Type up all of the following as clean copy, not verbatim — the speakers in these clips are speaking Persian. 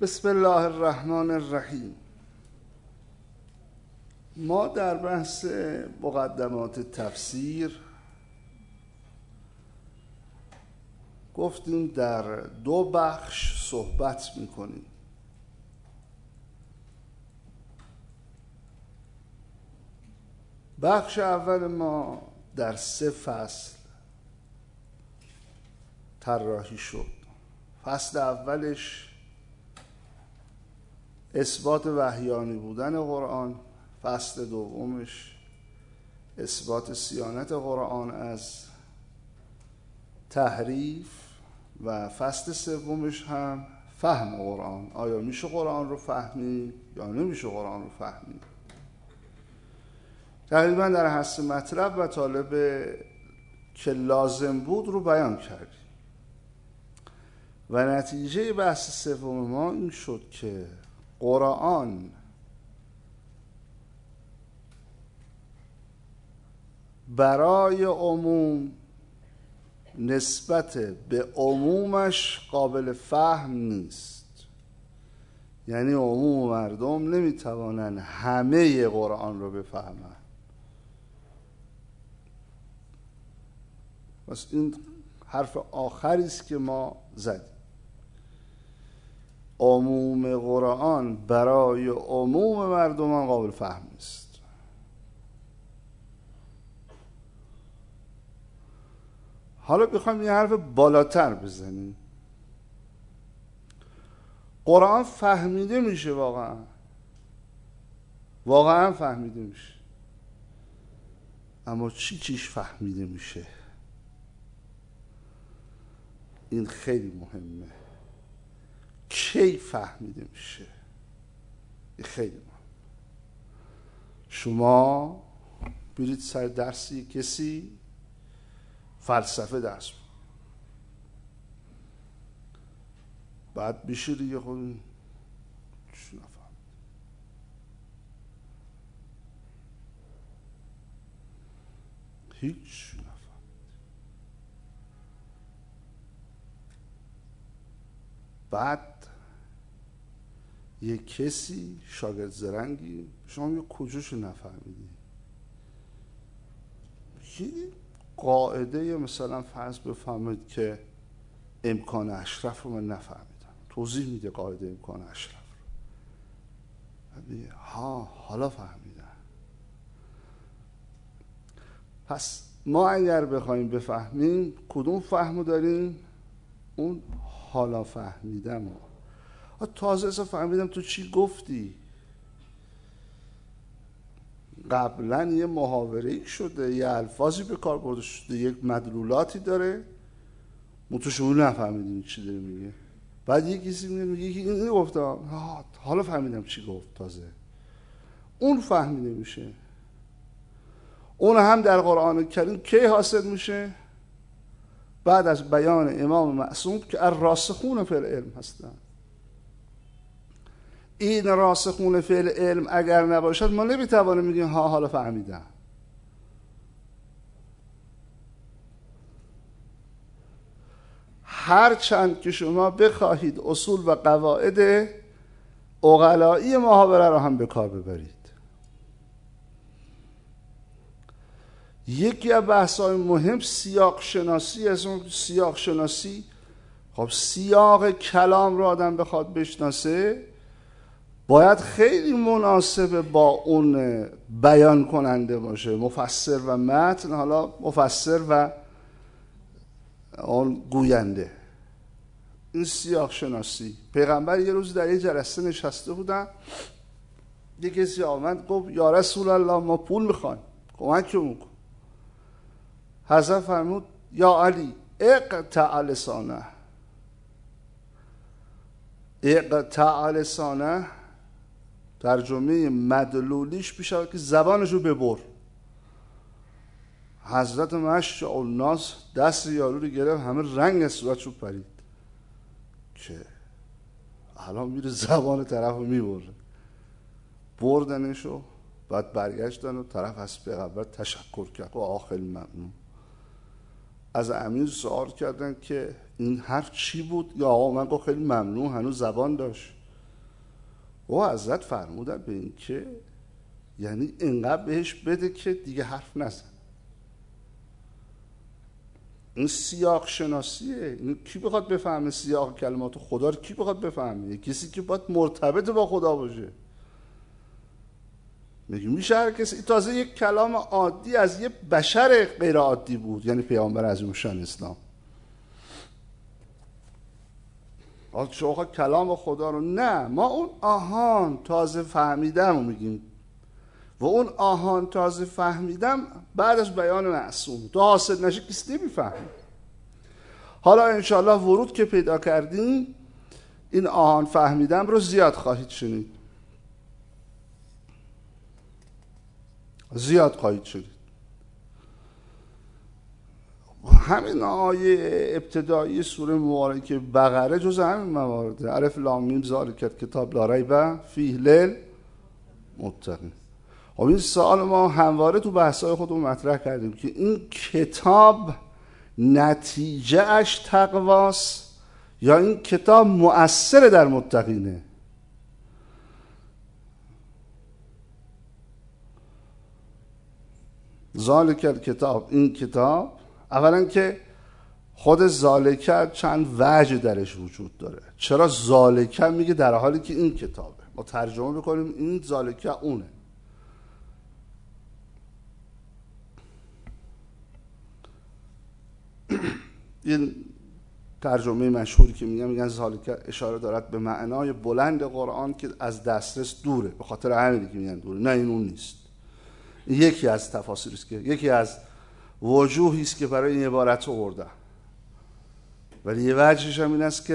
بسم الله الرحمن الرحیم. ما در بحث مقدمات تفسیر گفتیم در دو بخش صحبت میکنیم. بخش اول ما در 3 فصل طراحی شد. فصل اولش اثبات وحیانی بودن قرآن، فصل دومش اثبات صیانت قرآن از تحریف و فصل سومش هم فهم قرآن. آیا میشه قرآن رو فهمید یا نمیشه قرآن رو فهمید؟ تقریبا در حث مطلب و طالب که لازم بود رو بیان کردیم و نتیجه بحث سوم ما این شد که قرآن برای عموم نسبت به عمومش قابل فهم نیست. یعنی عموم مردم نمیتوانند همه قرآن رو بفهمند. پس این حرف آخری است که ما زدیم. عموم قرآن برای عموم مردمان قابل فهم نیست. حالا بخوایم یه حرف بالاتر بزنیم. قرآن فهمیده میشه، واقعا فهمیده میشه، اما چیش فهمیده میشه؟ این خیلی مهمه. کی فهمیده میشه؟ این خیلی مهمه. شما برید سر درسی کسی فلسفه درس بود، بعد بشه دیگه خود چی نفهم، هیچ نفهم. بعد یه کسی شاگرد زرنگی، شما یه کجاشو نفهمیدی؟ یه قاعده مثلا فرض بفهمید که امکان اشرف رو من نفهمیدم، توضیح میده قاعده امکان اشرف رو. حالا فهمیدم. پس ما اگر بخوایم بفهمیم کدوم فهمو داریم؟ اون حالا فهمیدم. تازه اصلا فهمیدم تو چی گفتی. قبلا یه محاوره‌ای شده، یه الفاظی به کار برده شده، یک مدلولاتی داره، تو شما نفهمیدین چی داره میگه. بعد یه کسی میگه این گفته، حالا فهمیدم چی گفت. تازه اون فهمیده میشه. اون هم در قرآن کریم کی حاصل میشه؟ بعد از بیان امام معصوم که الراسخون فی العلم هستن. این راسخون فی العلم اگر نباشد ما نمیتوانیم میگیم حالا فهمیدم. هر چند که شما بخواهید اصول و قواعد عقلایی محاوره را هم به کار ببرید. یکی از بحث‌های مهم سیاق شناسی است. سیاق شناسی، خب سیاق کلام رو آدم بخواد بشناسه باید خیلی مناسب با اون بیان کننده باشه، مفسر و متن. حالا مفسر و اون گوینده، این سیاق شناسی. پیغمبر یه روز در یه جلسه نشسته بودن، یه کسی آمد گفت یا رسول الله ما پول میخوایم، کمکمون کن. حضرت فرمود یا علی اقطع لسانه. اقطع لسانه ترجمه مدلولیش میشه که زبانشو ببر. حضرت مشاء الناس دست یارو رو گرفت، همه رنگ از صورتشو پرید که الان میره زبان طرف رو میبره. بردنشو، بعد برگشتن و طرف از پیغمبر تشکر کرد و خیلی ممنون. از امیر سوال کردن که این حرف چی بود؟ یا آقا من گفت خیلی ممنون، هنوز زبان داشت. او حضرت فرمودن به این که یعنی اینقدر بهش بده که دیگه حرف نزن. این سیاق شناسیه. این کی بخواد بفهمه سیاق کلمات خدا رو؟ کی بخواد بفهمه؟ کسی که باید مرتبط با خدا باشه. میشه هر کسی. تازه یک کلام عادی از یه بشر غیر عادی بود، یعنی پیامبر عظیم شان اسلام. شما کلام خدا رو نه، ما اون آهان تازه فهمیدم رو میگیم و اون آهان تازه فهمیدم بعد از بیان معصوم. تو حاصل نشه کسی نمیفهمه. حالا انشاءالله ورود که پیدا کردیم این آهان فهمیدم رو زیاد خواهید شنید، زیاد خواهید شنید. همین آیه ابتدایی سوره مبارکه بقره جز همین موارد. الف لام میم ذالک کتاب لا ریب فیه للمتقین. خب این سوال ما همواره تو بحث‌های خودمون مطرح کردیم که این کتاب نتیجه اش تقواست یا این کتاب مؤثر در متقینه؟ ذالک کتاب، این کتاب اولا که خود ذالک چند وجه درش وجود داره. چرا ذالک میگه در حالی که این کتابه؟ ما ترجمه بکنیم این ذالک اونه. این ترجمه مشهوری که میگن ذالک اشاره دارد به معنای بلند قرآن که از دسترس دوره، به خاطر همینه که میگن دوره. نه، این اون نیست. این یکی از تفاسیری است که یکی از وجوهی است که برای این عبارت آورده، ولی یه وجهش هم این است که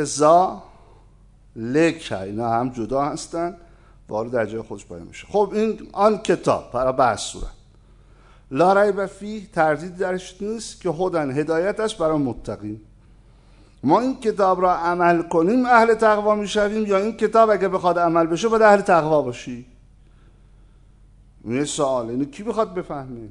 ذالک اینا هم جدا هستن و حالا در جای خودش بیان میشه. خب این آن کتاب برای بحث صورت لا ریب فیه، تردید درش نیست، که هدن هدایت است برای متقین. ما این کتاب را عمل کنیم اهل تقوا میشویم یا این کتاب اگه بخواد عمل بشه باید اهل تقوا باشی؟ این سوال. اینو کی بخواد بفهمه؟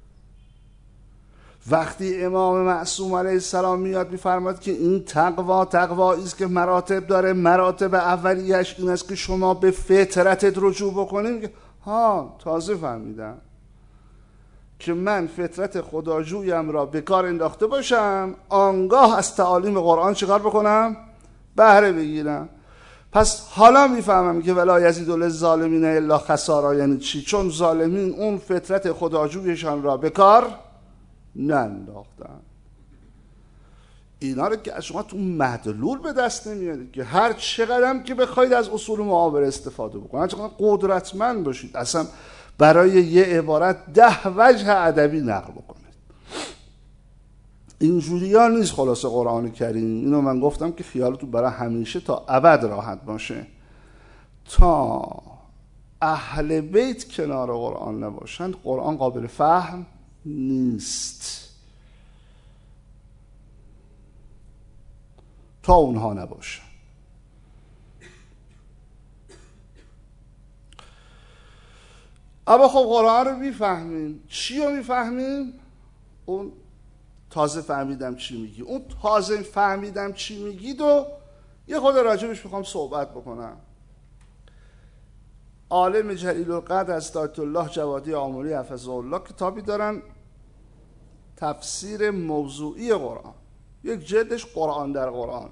وقتی امام معصوم علیه السلام میاد میفرماد که این تقوایی است که مراتب داره، مراتب اولیش این است که شما به فطرتت رجوع بکنیم. ها، تازه فهمیدم که من فطرت خداجویم را به کار انداخته باشم، آنگاه از تعالیم قرآن چیکار بکنم؟ بهره بگیرم. پس حالا میفهمم که ولا یزید للظالمین الا خسارا یعنی چی؟ چون ظالمین اون فطرت خداجویشان را به کار ننداختن. اینا رو که از شما تو مدلول به دست نمیارید که هر چقدرم که بخواید از اصول معاوره استفاده بکنید، هر چقدر قدرتمند باشید، اصلا برای یه عبارت 10 وجه ادبی نقل بکنید. اینجوری ها نیست. خلاصه قرآن کریم، اینو من گفتم که خیالتون برای همیشه تا ابد راحت باشه. تا اهل بیت کنار قرآن نباشند قرآن قابل فهم نیست. تا اونها نباشه. اما خب قرآن رو میفهمیم. چی رو میفهمیم؟ اون تازه فهمیدم چی میگی. اون تازه فهمیدم چی میگید و یه خود راجبش میخوام صحبت بکنم. عالم جلیل القدر از آیت الله جوادی آملی حفظه الله کتابی دارن، تفسیر موضوعی قرآن، یک جلدش قرآن در قرآن.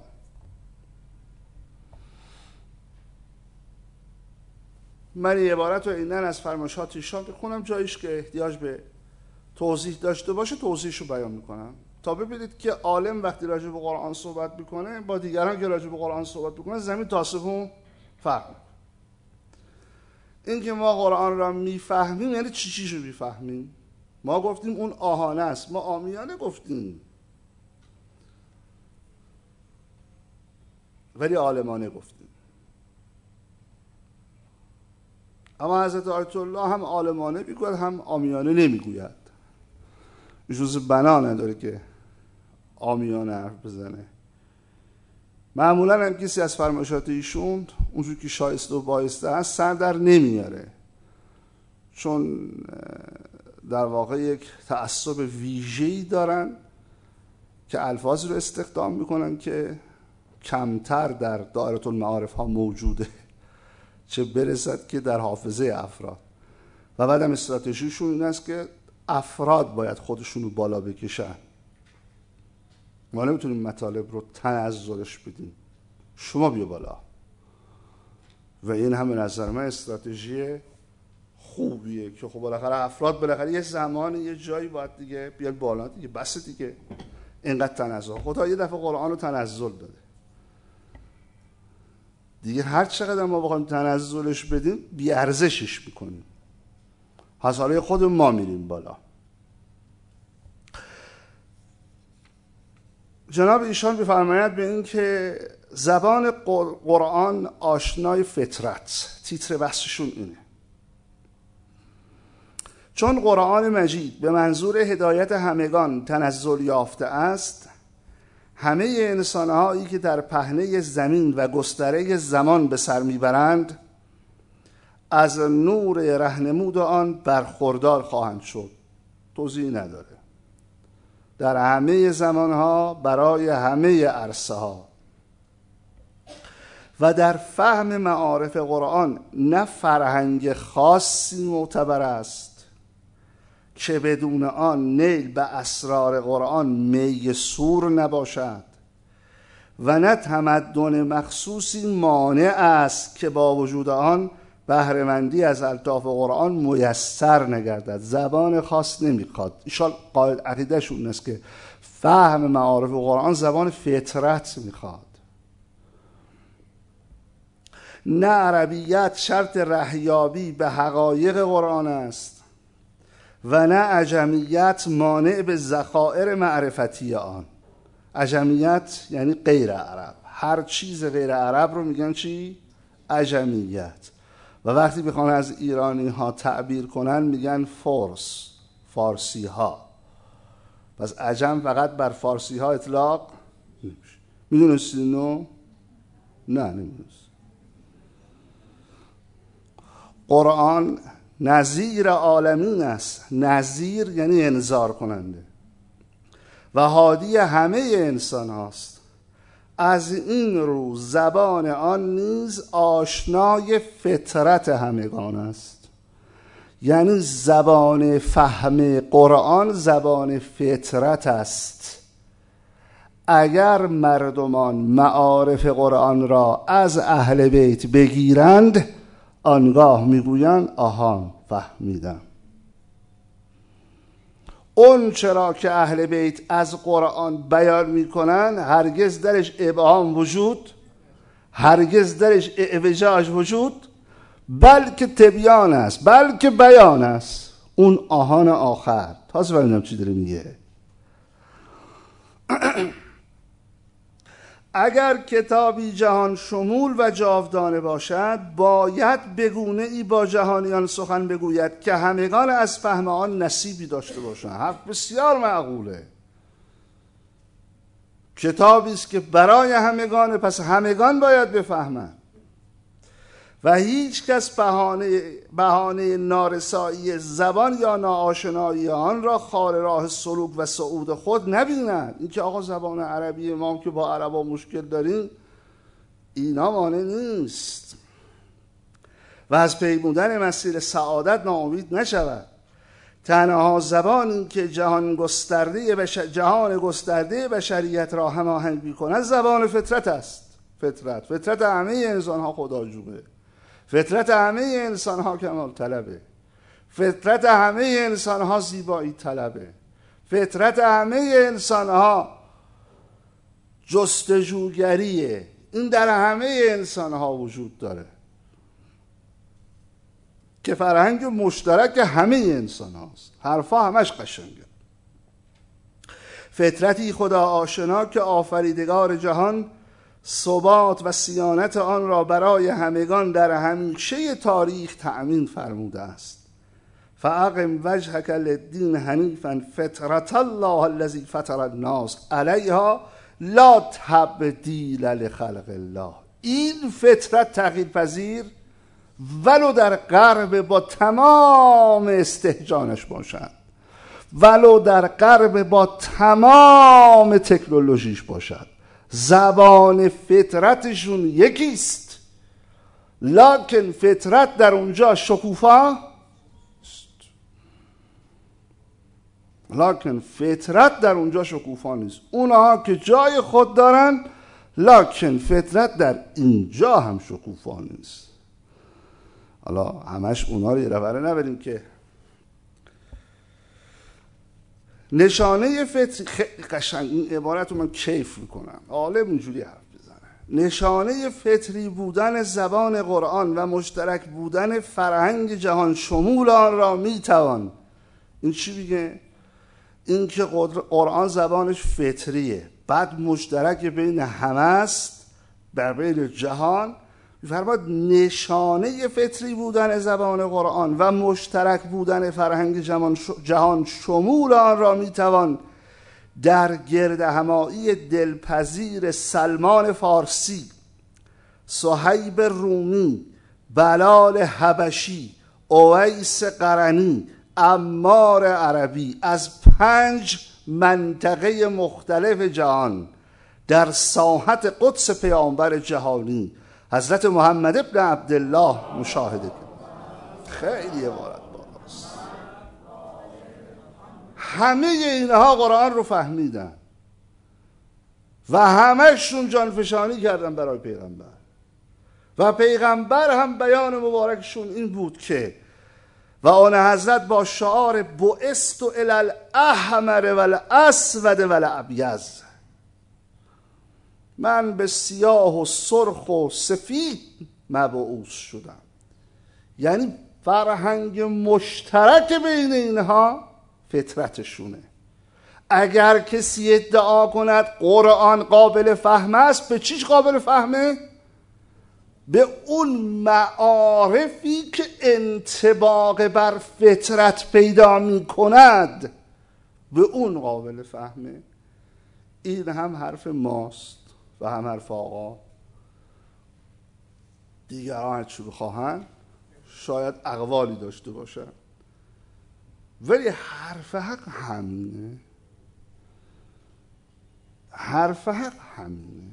من این عبارت رو اینن از فرمایشات ایشان بخونم، جایش که احتیاج به توضیح داشته باشه توضیحش رو بیان میکنم تا ببینید که عالم وقتی راجع به قرآن صحبت میکنه با دیگران که راجع به قرآن صحبت میکنه زمین تا آسمون فرق میکنه. این که ما قرآن را میفهمیم یعنی چی رو میفهمیم؟ ما گفتیم اون آهانه است، ما عامیانه گفتیم ولی عالمانه گفتیم. اما حضرت آیت الله هم عالمانه میگوید هم عامیانه نمیگوید. جز بنا نداره که عامیانه حرف بزنه. معمولا هم کسی از فرمایشات ایشون اونجور که شایسته و بایسته است سر در نمیاره، چون در واقع یک تعصب ویژه‌ای دارن که الفاظ رو استخدام میکنن که کمتر در دایره المعارف ها موجوده. چه برسد که در حافظه افراد. و بعدم استراتژیشون این است که افراد باید خودشون رو بالا بکشن. ما نمیتونیم مطالب رو تنزلش بدیم، شما بیا بالا. و این هم به نظر من استراتژی خوبیه که خب بالاخره افراد بالاخره یه زمان یه جایی باید دیگه بیاد بالا دیگه، بس دیگه اینقدر تنزل. خدا یه دفعه قرآن رو تنزل داده دیگه، هر چقدر ما بخوایم تنزلش بدیم بی ارزشش میکنیم. حالا خود ما میریم بالا. جناب ایشان بفرماید به این که زبان قرآن آشنای فطرت، تیتر بحثشون اینه. چون قرآن مجید به منظور هدایت همگان تنزل یافته است، همه انسانهایی که در پهنه زمین و گستره زمان به سر میبرند از نور رهنمود آن برخوردار خواهند شد. توضیح نداره. در همه زمانها برای همه عرصه ها و در فهم معارف قرآن نه فرهنگ خاصی معتبر است که بدون آن نیل به اسرار قرآن میسور نباشد و نه تمدن مخصوصی مانع است که با وجود آن بهره‌مندی از الطاف قرآن میسر نگردد. زبان خاص نمیخواد. ایشان قاعده عقیده‌شون است که فهم معارف قرآن زبان فطرت میخواد. نه عربیت شرط رهیابی به حقایق قرآن است و نه عجمیت مانع به ذخایر معرفتی آن. عجمیت یعنی غیر عرب. هر چیز غیر عرب رو میگن چی؟ عجمیت. و وقتی بخوان از ایرانی ها تعبیر کنن میگن فارسی ها. پس عجم فقط بر فارسی ها اطلاق نمیشه. میدونستی اینو؟ نه نمیدونست. قرآن نذیر عالمین است. نذیر یعنی انذار کننده و هادی همه انسان هاست. از این رو زبان آن نیز آشنای فطرت همگان است. یعنی زبان فهم قرآن زبان فطرت است. اگر مردمان معارف قرآن را از اهل بیت بگیرند آنگاه میگویند آهان فهمیدم. اون چرا که اهل بیت از قرآن بیان میکنن هرگز درش ابهام وجود، هرگز درش اعوجاج وجود، بلکه تبیان است، بلکه بیان است. اون آهان آخر. تازه ببینم چی داره میگه. اگر کتابی جهان شمول و جاودانه باشد باید بگونه ای با جهانیان سخن بگوید که همگان از فهم آن نصیبی داشته باشند. حرف بسیار معقوله. کتابی است که برای همگان، پس همگان باید بفهمند و هیچ کس بهانه نارسایی زبان یا ناآشنایی آن را خار راه سلوک و صعود خود نبیند. این که آقا زبان عربی ما که با عربا مشکل داریم اینا مانع نیست و از پیمودن مسیر سعادت ناامید نشود. تنها زبانی که جهان گسترده بشریت را هماهنگ می‌کند زبان فطرت است. فطرت همه انسان ها خداجوبه. فطرت همه انسان ها کمال طلبه. فطرت همه انسان ها زیبایی طلبه. فطرت همه انسان ها جستجوگریه. این در همه انسان ها وجود داره که فرهنگ مشترک همه انسان هاست. حرفا همش قشنگه. فطرتی خدا آشنا که آفریدگار جهان ثبات و صیانت آن را برای همگان در همیشه تاریخ تأمین فرموده است. فاقم وجهک للدین حنیفا فطرت الله الذی فطر الناس علیها لا تبدیل لخلق الله. این فطرت تغییر پذیر ولو در غرب با تمام استهجانش باشد، ولو در غرب با تمام تکنولوژیش باشد، زبان فطرتشون یکیست. لکن فطرت در اونجا شکوفا لکن فطرت در اونجا شکوفا نیست. اونها که جای خود دارن، لکن فطرت در اینجا هم شکوفا نیست. حالا همش اونا رو یه رفره نبریم که نشانه فطری قشنگ، این عبارت رو من کیف میکنم، عالم اینجوری حرف بزنه. نشانه فطری بودن زبان قرآن و مشترک بودن فرهنگ جهان شمول آن را میتوان. این چی میگه؟ این که قرآن زبانش فطریه، بعد مشترک بین همه است در بین جهان. می‌فرماد نشانه فطری بودن زبان قرآن و مشترک بودن فرهنگ جهان شمول آن را میتوان در گرد همایی دلپذیر سلمان فارسی، صهیب رومی، بلال حبشی، اویس قرنی، عمار عربی از 5 منطقه مختلف جهان در ساحت قدس پیامبر جهانی حضرت محمد ابن عبدالله مشاهده کرد. خیلی عبارت بالاست. همه اینها قرآن رو فهمیدن و همهشون جانفشانی کردن برای پیغمبر و پیغمبر هم بیان مبارکشون این بود که و آن حضرت با شعار بعثت الی الاحمر والاسود والابیض، من به سیاه و سرخ و سفید مبعوث شدم. یعنی فرهنگ مشترک بین اینها فطرتشونه. اگر کسی ادعا کند قرآن قابل فهم است، به چیش قابل فهمه؟ به اون معارفی که انطباق بر فطرت پیدا می کند، به اون قابل فهمه. این هم حرف ماست و هم حرف آقا. دیگران هرچی بخواهن شاید اقوالی داشته باشن، ولی حرف حق همینه. حرف حق همینه.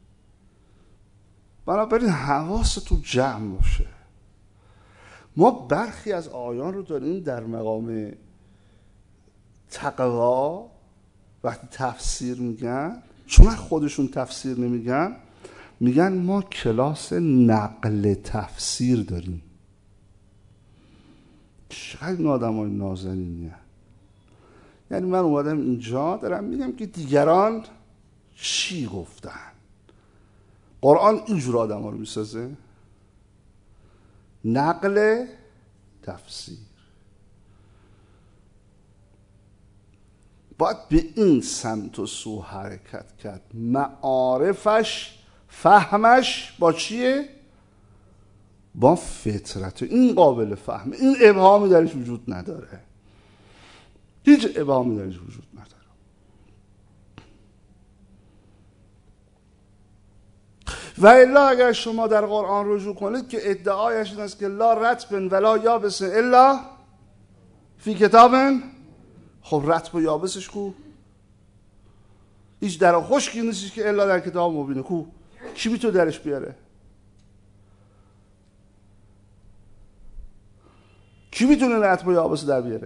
بنابراین حواستون جمع باشه. ما برخی از آیان رو داریم در مقام تقوا وقتی تفسیر میگن، چون خودشون تفسیر نمیگن، میگن ما کلاس نقل تفسیر داریم. چقدر این آدم های نازنینیه. یعنی من اومدم اینجا دارم میگم که دیگران چی گفتن. قرآن اینجور آدم ها رو میسازه. نقل تفسیر باید به این سمت و سو حرکت کرد. معارفش، فهمش با چیه؟ با فطرت. این قابل فهمه. این ابهامی درش وجود نداره. هیچ ابهامی درش وجود نداره. و الا اگر شما در قرآن رجوع کنید که ادعایش این است که لا رطب ولا یابس الا فی کتاب، خب رطب و یابسش کو؟ هیچ در خشکی نیستش که الا در کتاب مبینه. کو؟ کی میتونه درش بیاره؟ کی میتونه رطب و یابس در بیاره؟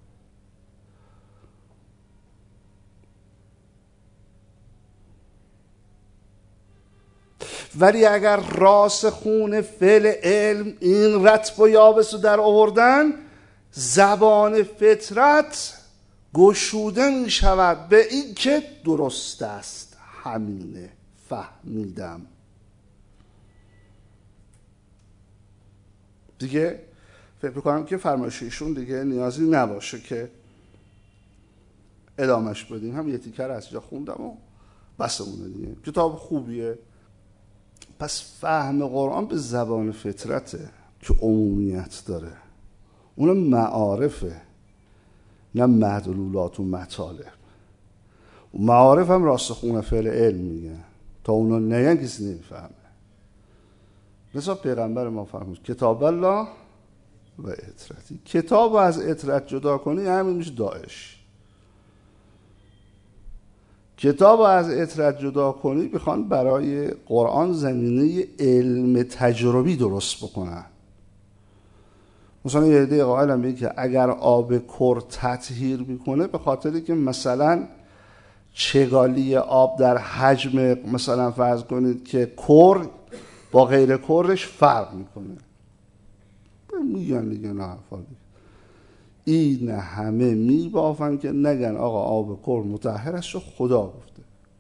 ولی اگر راسخون فعل علم این رطب و یابس رو در آوردن، زبان فطرت گشوده می شود به این که درست است، همینه، فهمیدم. دیگه فکر میکنم که فرمایششون دیگه نیازی نباشه که ادامش بدیم. هم یه تیکر از جا خوندم و بسمونه دیگه. کتاب خوبیه. پس فهم قرآن به زبان فطرته که عمومیت داره. اون معارفه، نه مدلولات و مطالب. معارف هم راسخون فعل علم میگه، تا اونا نگن کسی نمیفهمه. مثلا پیغمبر ما فرمود کتاب الله و اطرتی. کتاب رو از اطرت جدا کنی همین میشه داعش. کتاب از اطرت جدا کنی بخوان برای قرآن زمینه علم تجربی درست بکنن. مثلا یه عده قائلن به که اگر آب کر تطهیر میکنه به خاطری که مثلا چگالی آب در حجم مثلا فرض کنید که کر با غیر کرش فرق میکنه. میگن دیگه نه حرفا این همه میبافن که نگن آقا آب کر مطهر است، خدا گفته.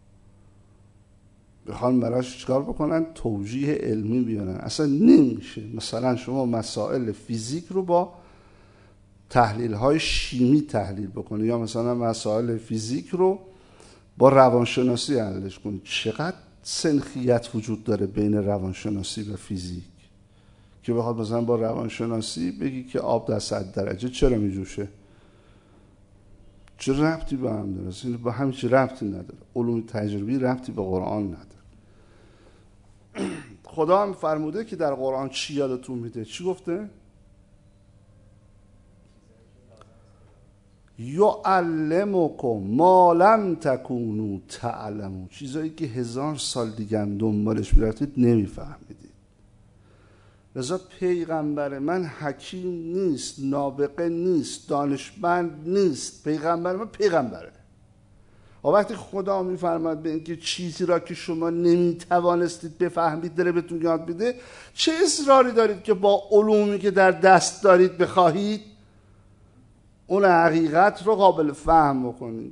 بخوان براش چیکار بکنن؟ توجیه علمی بیارن. اصلا نمیشه مثلا شما مسائل فیزیک رو با تحلیل های شیمی تحلیل بکنی یا مثلا مسائل فیزیک رو با روانشناسی حلش کنی. چقدر سنخیت وجود داره بین روانشناسی و فیزیک که بخواد مثلا با روانشناسی بگی که آب در 100 درجه چرا میجوشه؟ چه ربطی به هم داره؟ اصلا با همین چه ربطی نداره. علوم تجربی ربطی به قرآن نداره. خدا هم فرموده که در قرآن چی یادتون میده؟ چی گفته؟ یعلمکم ما لم تکونوا تعلمون، چیزایی که 1000 سال دیگه هم دنبالش میرفتید نمیفهمیدید. لذا پیغمبر من حکیم نیست، نابغه نیست، دانشمند نیست. پیغمبر من پیغمبره. و وقتی خدا میفرماد به اینکه چیزی را که شما نمیتوانستید بفهمید داره بهتون یاد میده، چه اصراری دارید که با علومی که در دست دارید بخواهید اون حقیقت رو قابل فهم بکنید؟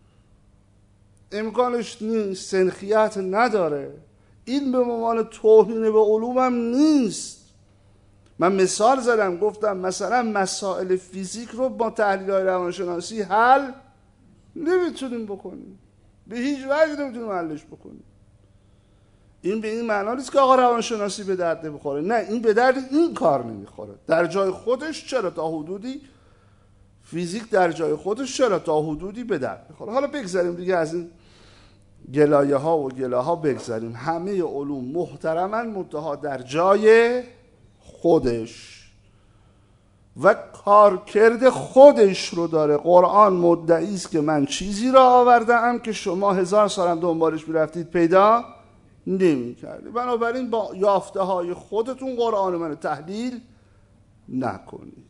امکانش نیست، سنخیت نداره. این به عنوان توهین به علوم هم نیست. من مثال زدم، گفتم مثلا مسائل فیزیک رو با تحلیل‌های روانشناسی حل نمیتونیم بکنیم، به هیچ وجه نمیتونیم حلش بکنیم. این به این معنا نیست که آقا روانشناسی به درد نمیخوره، نه، این به درد این کار نمیخوره. در جای خودش چرا تا حدودی، فیزیک در جای خودش چرا تا حدودی به درد میخوره. حالا بگذاریم دیگه از این گلایه ها و گله ها بگذاریم. همه علوم محترماً منتها در جای خودش و کارکرد خودش رو داره. قرآن مدعی است که من چیزی را آوردم که شما 1000 سال هم دنبالش میرفتید پیدا نمی‌کردید. بنابراین با یافته های خودتون قرآن من تحلیل نکنید.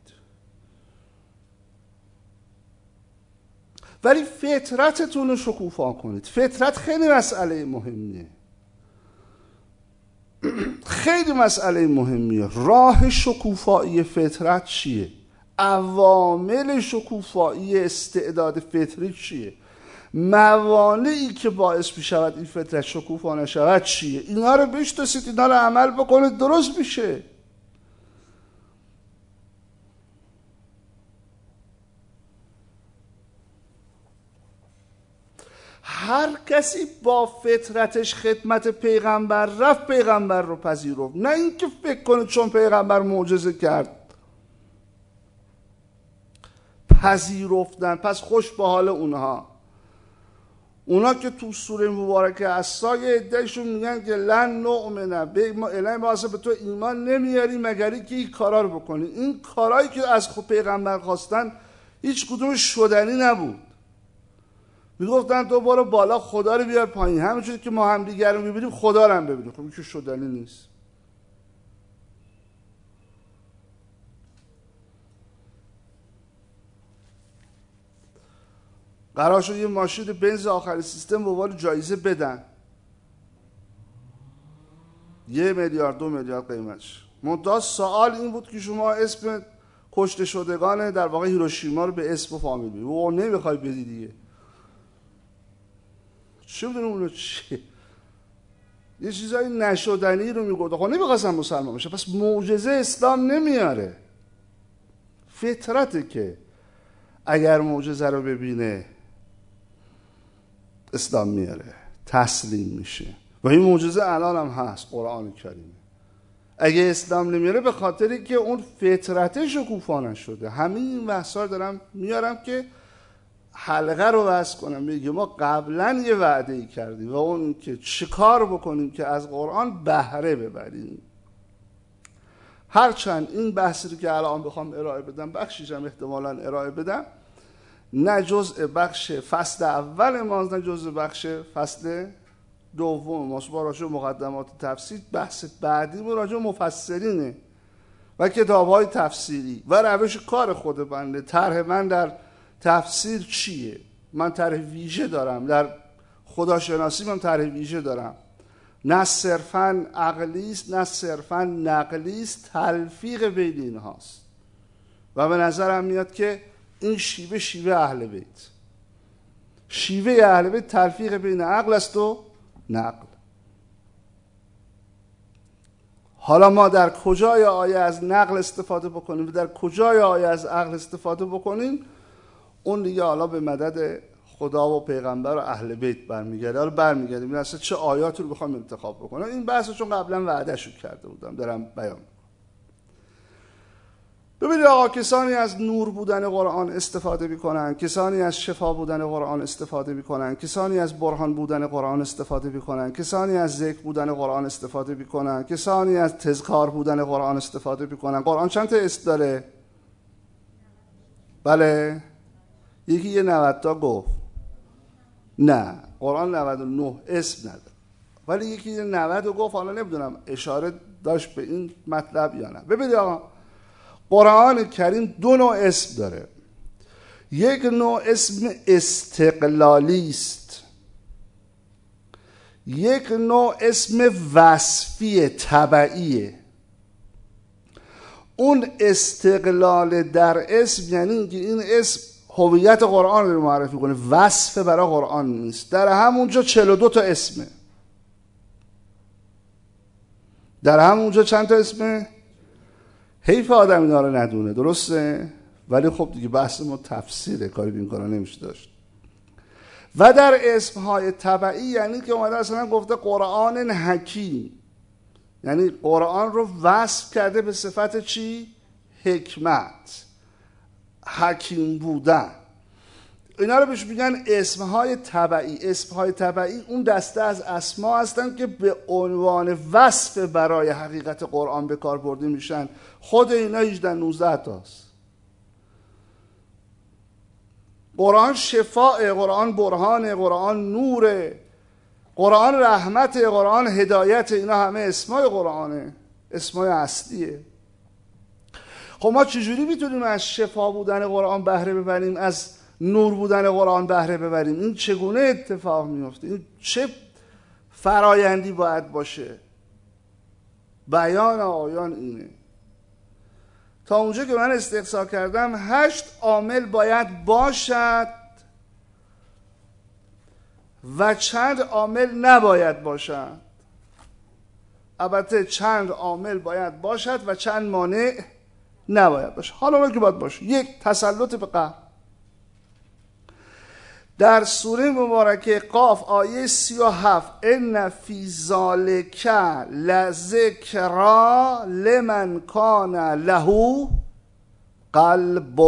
ولی فطرتتون رو شکوفا کنید. فطرت خیلی مسئله مهمیه، خیلی مسئله مهمیه. راه شکوفایی فطرت چیه؟ عوامل شکوفایی استعداد فطری چیه؟ موانعی که باعث میشود این فطرت شکوفا نشود چیه؟ اینا رو بشناسید، اینا رو عمل بکنید، درست میشه. هر کسی با فطرتش خدمت پیغمبر رفت، پیغمبر رو پذیرفت. نه اینکه فکر کنید چون پیغمبر معجزه کرد پذیرفتن پس خوش به حال اونا که تو سوره مبارکه اسای عدهشون میگن که لن نؤمن الهی ما اصلا به تو ایمان نمیاری مگری که این کارا رو بکنی. این کارهایی که از خود پیغمبر خواستن هیچ کدوم شدنی نبود. میگفتن تو برو بالا خدا رو بیار پایین، همونجوری که ما هم دیگر رو میبینیم خدا رو هم ببینیم. خب این که شدنی نیست. قرار شد یه ماشین بنز آخر سیستم به عنوان جایزه بدن، 1 میلیارد 2 میلیارد قیمتش. منتها سوال این بود که شما اسم کشته شدگان در واقع هیروشیما رو به اسم و فامیل بدید. او نمیخوای بدی دیگه، چه بدونم اونو چه، یه چیزایی نشدنی رو میگفت. خب نمیخواستن مسلمان بشه، پس معجزه اسلام نمیاره. فطرته که اگر معجزه رو ببینه اسلام میاره، تسلیم میشه. و این معجزه الان هم هست، قرآن کریمه. اگه اسلام نمیاره به خاطری که اون فطرته شکوفا نشده. همین این بحثا دارم میارم که حلقه رو وصل کنم. میگه ما قبلا یه وعده ای کردیم و اون که چه کار بکنیم که از قرآن بهره ببریم. هرچند این بحثی رو که الان بخوام ارائه بدم، بخشیش هم احتمالاً ارائه بدم، نه جزء بخش فصل اول ماست نه جزء بخش فصل دوم ماست. با راجع مقدمات تفسیر بحث بعدی با راجع مفسرینه و کتاب‌های تفسیری و روش کار خود بنده. طرح من در تفسیر چیه؟ من طرح ویژه دارم، در خداشناسی من طرح ویژه دارم، نه صرفاً عقلی است نه صرفاً نقلی است، تلفیق بین اینهاست و به نظرم میاد که این شیوه اهل بیت، شیوه اهل بیت تلفیق بین عقل است و نقل. حالا ما در کجای آیه از نقل استفاده بکنیم و در کجای آیه از عقل استفاده بکنیم، اون دیگه حالا به مدد خدا و پیغمبر و اهل بیت برمیگرده. حالا برمیگردیم این اصلا چه آیاتی رو بخوام انتخاب بکنم. این بحثو چون قبلا وعده‌شو کرده بودم دارم بیان. ببینید آقا، کسانی از نور بودن قرآن استفاده میکنن، کسانی از شفا بودن قرآن استفاده میکنن، کسانی از برهان بودن قرآن استفاده میکنن، کسانی از ذکر بودن قرآن استفاده میکنن، کسانی از تذکار بودن قرآن استفاده میکنن. قرآن چند تا اسم داره؟ بله، یکی یه 90 تا گفت. نه، قرآن 99 اسم نداره، ولی یکی یه 90 گفت. حالا نمیدونم اشاره داشت به این مطلب یا نه. ببینید آقا، قرآن کریم 2 نوع اسم داره. یک نوع اسم استقلالی است، یک نوع اسم وصفی تبعیه. اون استقلال در اسم یعنی اینکه این اسم هویت قرآن رو معرفی کنه، وصف برای قرآن نیست. در همونجا 42 تا اسمه. در همونجا چند تا اسمه؟ حیف آدم اینا رو ندونه، درسته؟ ولی خب دیگه بحث ما تفسیره، کاری به این کارا نمیشه داشت. و در اسمهای تبعی یعنی که اومده اصلا گفته قرآن حکیم، یعنی قرآن رو وصف کرده به صفت چی؟ حکمت، حکیم بودن. اینا رو بهش میگن اسمهای تبعی. اسمهای تبعی اون دسته از اسما هستن که به عنوان وصف برای حقیقت قرآن به کار برده میشن. خود اینا 18-19 تاست. قرآن شفاء، قرآن برهان، قرآن نور، قرآن رحمت، قرآن هدایت. اینا همه اسمای قرآنه، اسمای اصلیه. خب ما چجوری میتونیم از شفا بودن قرآن بهره ببریم، از نور بودن قرآن بهره ببریم؟ این چگونه اتفاق میفته؟ این چه فرایندی باید باشه؟ بیان آیان اینه. تا اونجا که من استقصا کردم 8 عامل باید باشد و چند عامل نباید باشد. البته چند عامل باید باشد و چند مانع نباید باشه. حالا اون که باید باشه: 1. تسلط به قهر. در سوره مبارکه قاف آیه 37 ان فی ذالک لذکری لمن کان له قلب،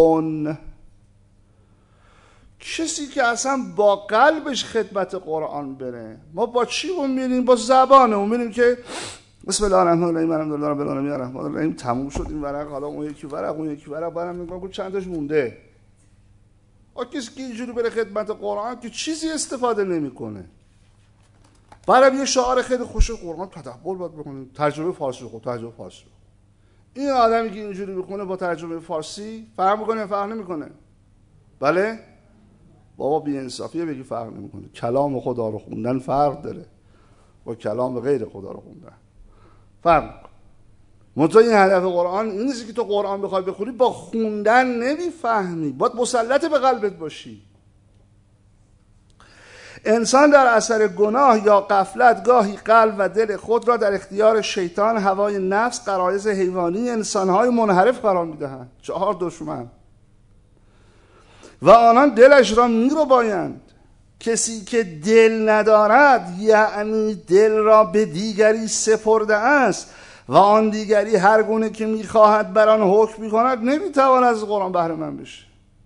کسی که اصلا با قلبش خدمت قرآن بره. ما با چی میریم؟ با زبانمون میریم که بسم الله الرحمن الرحیم الحمدلله رب العالمین الرحمن الرحیم. تموم شد این ورق، حالا اون یکی ورق، اون یکی ورق. برام میگم چند تاش مونده. کسی که اینجوری بره خدمت قرآن که چیزی استفاده نمیکنه. برام یه شعار خیلی خوش قرآن تدبر باید بکنیم، ترجمه فارسی رو. ترجمه فارسی رو. این آدمی که اینجوری بخونه با ترجمه فارسی فرق میکنه فرق نمیکنه؟ بله؟ بابا بی انصافیه بگی فرق نمیکنه. کلام خدا رو خوندن فرق داره با کلام غیر خدا رو خوندن. فرق میکنه. منتها این هدف قرآن این نیست که تو قرآن بخوای بخونی با خوندن نمیفهمی، باید مسلط به قلبت باشی. انسان در اثر گناه یا غفلت گاهی قلب و دل خود را در اختیار شیطان، هوای نفس، غرایز حیوانی، انسانهای منحرف قرار میدهند. 4 دشمن و آنان دلش را میربایند. کسی که دل ندارد یعنی دل را به دیگری سپرده است و آن دیگری هر گونه که میخواهد بر آن حکم میکند، نمیتواند از قرآن بهره مند بشه.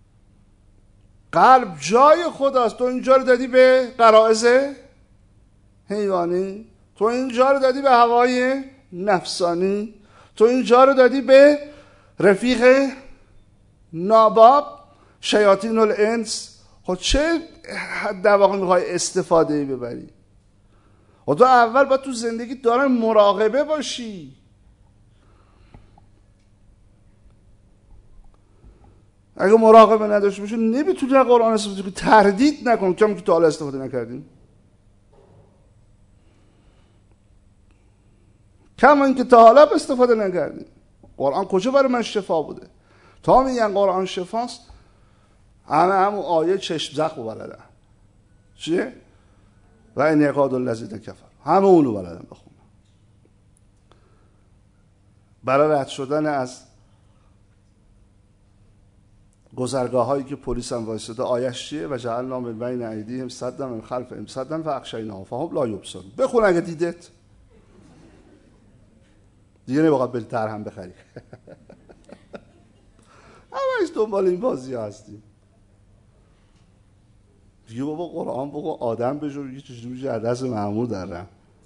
قلب جای خداست. تو اینجا رو دادی به غرایز حیوانی، تو اینجا رو دادی به هوای نفسانی، تو اینجا رو دادی به رفیق ناباب شیاطین الانس. خب چه در واقع میخوای استفاده ببری؟ خب تو اول باید تو زندگی دارن مراقبه باشی. اگه مراقبه نداشته باشی نمیتونی از قرآن استفاده کنی. تردید نکن کم که تا حالا استفاده نکردیم. کم این که تا حالا استفاده نکردیم. قرآن کجا برای من شفا بوده؟ تا میگن قرآن شفاست همون آیه چشم زخم بلدن. چیه؟ و این یقاد الذین کفر، همه اونو بلدن بخونن. برای رد شدن از گذرگاه هایی که پلیس هم وایساده آیش چیه؟ و جعلنا من بین ایدیهم سدا من خلفهم سدا فاغشیناهم فهم لا یبصرون. بخون اگه دیدت دیگه نمیخواد بری ترهم بخری. همش دنبال این بازی هستیم. دیگه بابا قرآن بگو آدم بجور یه چیزی میشه از دست مأمور درم.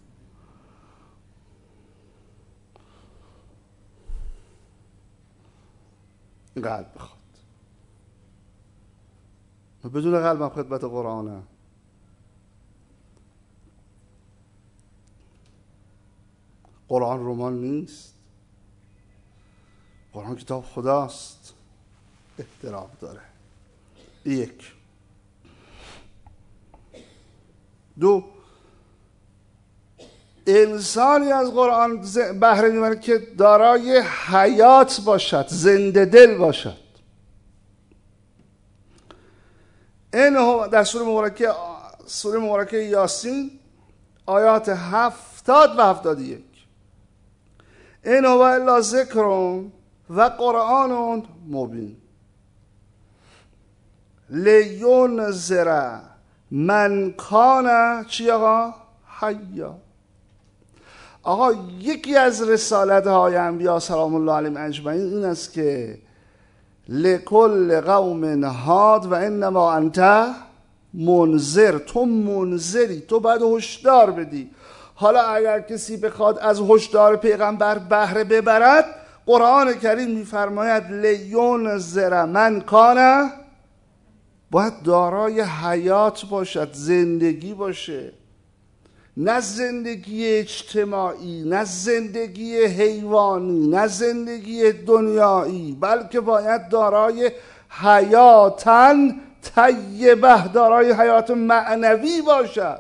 این قلب بخواد. بدون قلبم خدمت قرآنه. قرآن رمان نیست. قرآن کتاب خداست. احترام داره. یک. دو، انسانی از قرآن بهره میبره که دارای حیات باشد، زنده دل باشد. این در سوره مبارکه یاسین آیات 70 و 71. این هو الا ذکر و قرآن مبین لینذر من کان چی آقا؟ حیا. آقا یکی از رسالت های انبیا سلام الله علیهم اجمعین این است که لکل قوم هاد و انما انت منذر. تو منذری، تو باید هشدار بدی. حالا اگر کسی بخواد از هشدار پیغمبر بهره ببرد، قرآن کریم میفرماید لینذر من کان، باید دارای حیات باشد، زندگی باشه، نه زندگی اجتماعی، نه زندگی حیوانی، نه زندگی دنیایی، بلکه باید دارای حیاتن طیبه، دارای حیات معنوی باشد.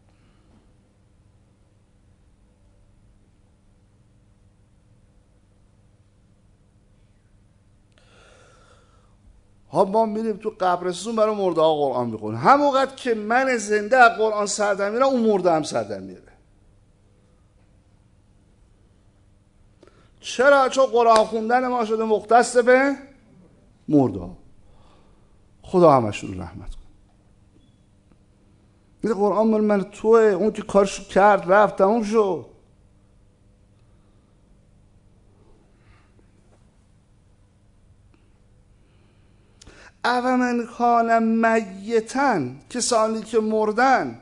ما میریم تو قبرستون برای مرده ها قرآن بخونیم. همون وقت که من زنده از قرآن سردم میره، اون مرده هم سردم میره. چرا؟ چون قرآن خوندن ما شده مختص به مرده ها. خدا همشون رحمت کن. این قرآن مال من توه، اون که کارشو کرد رفت تموم شد. او من کان میتن، کسانی که مردن،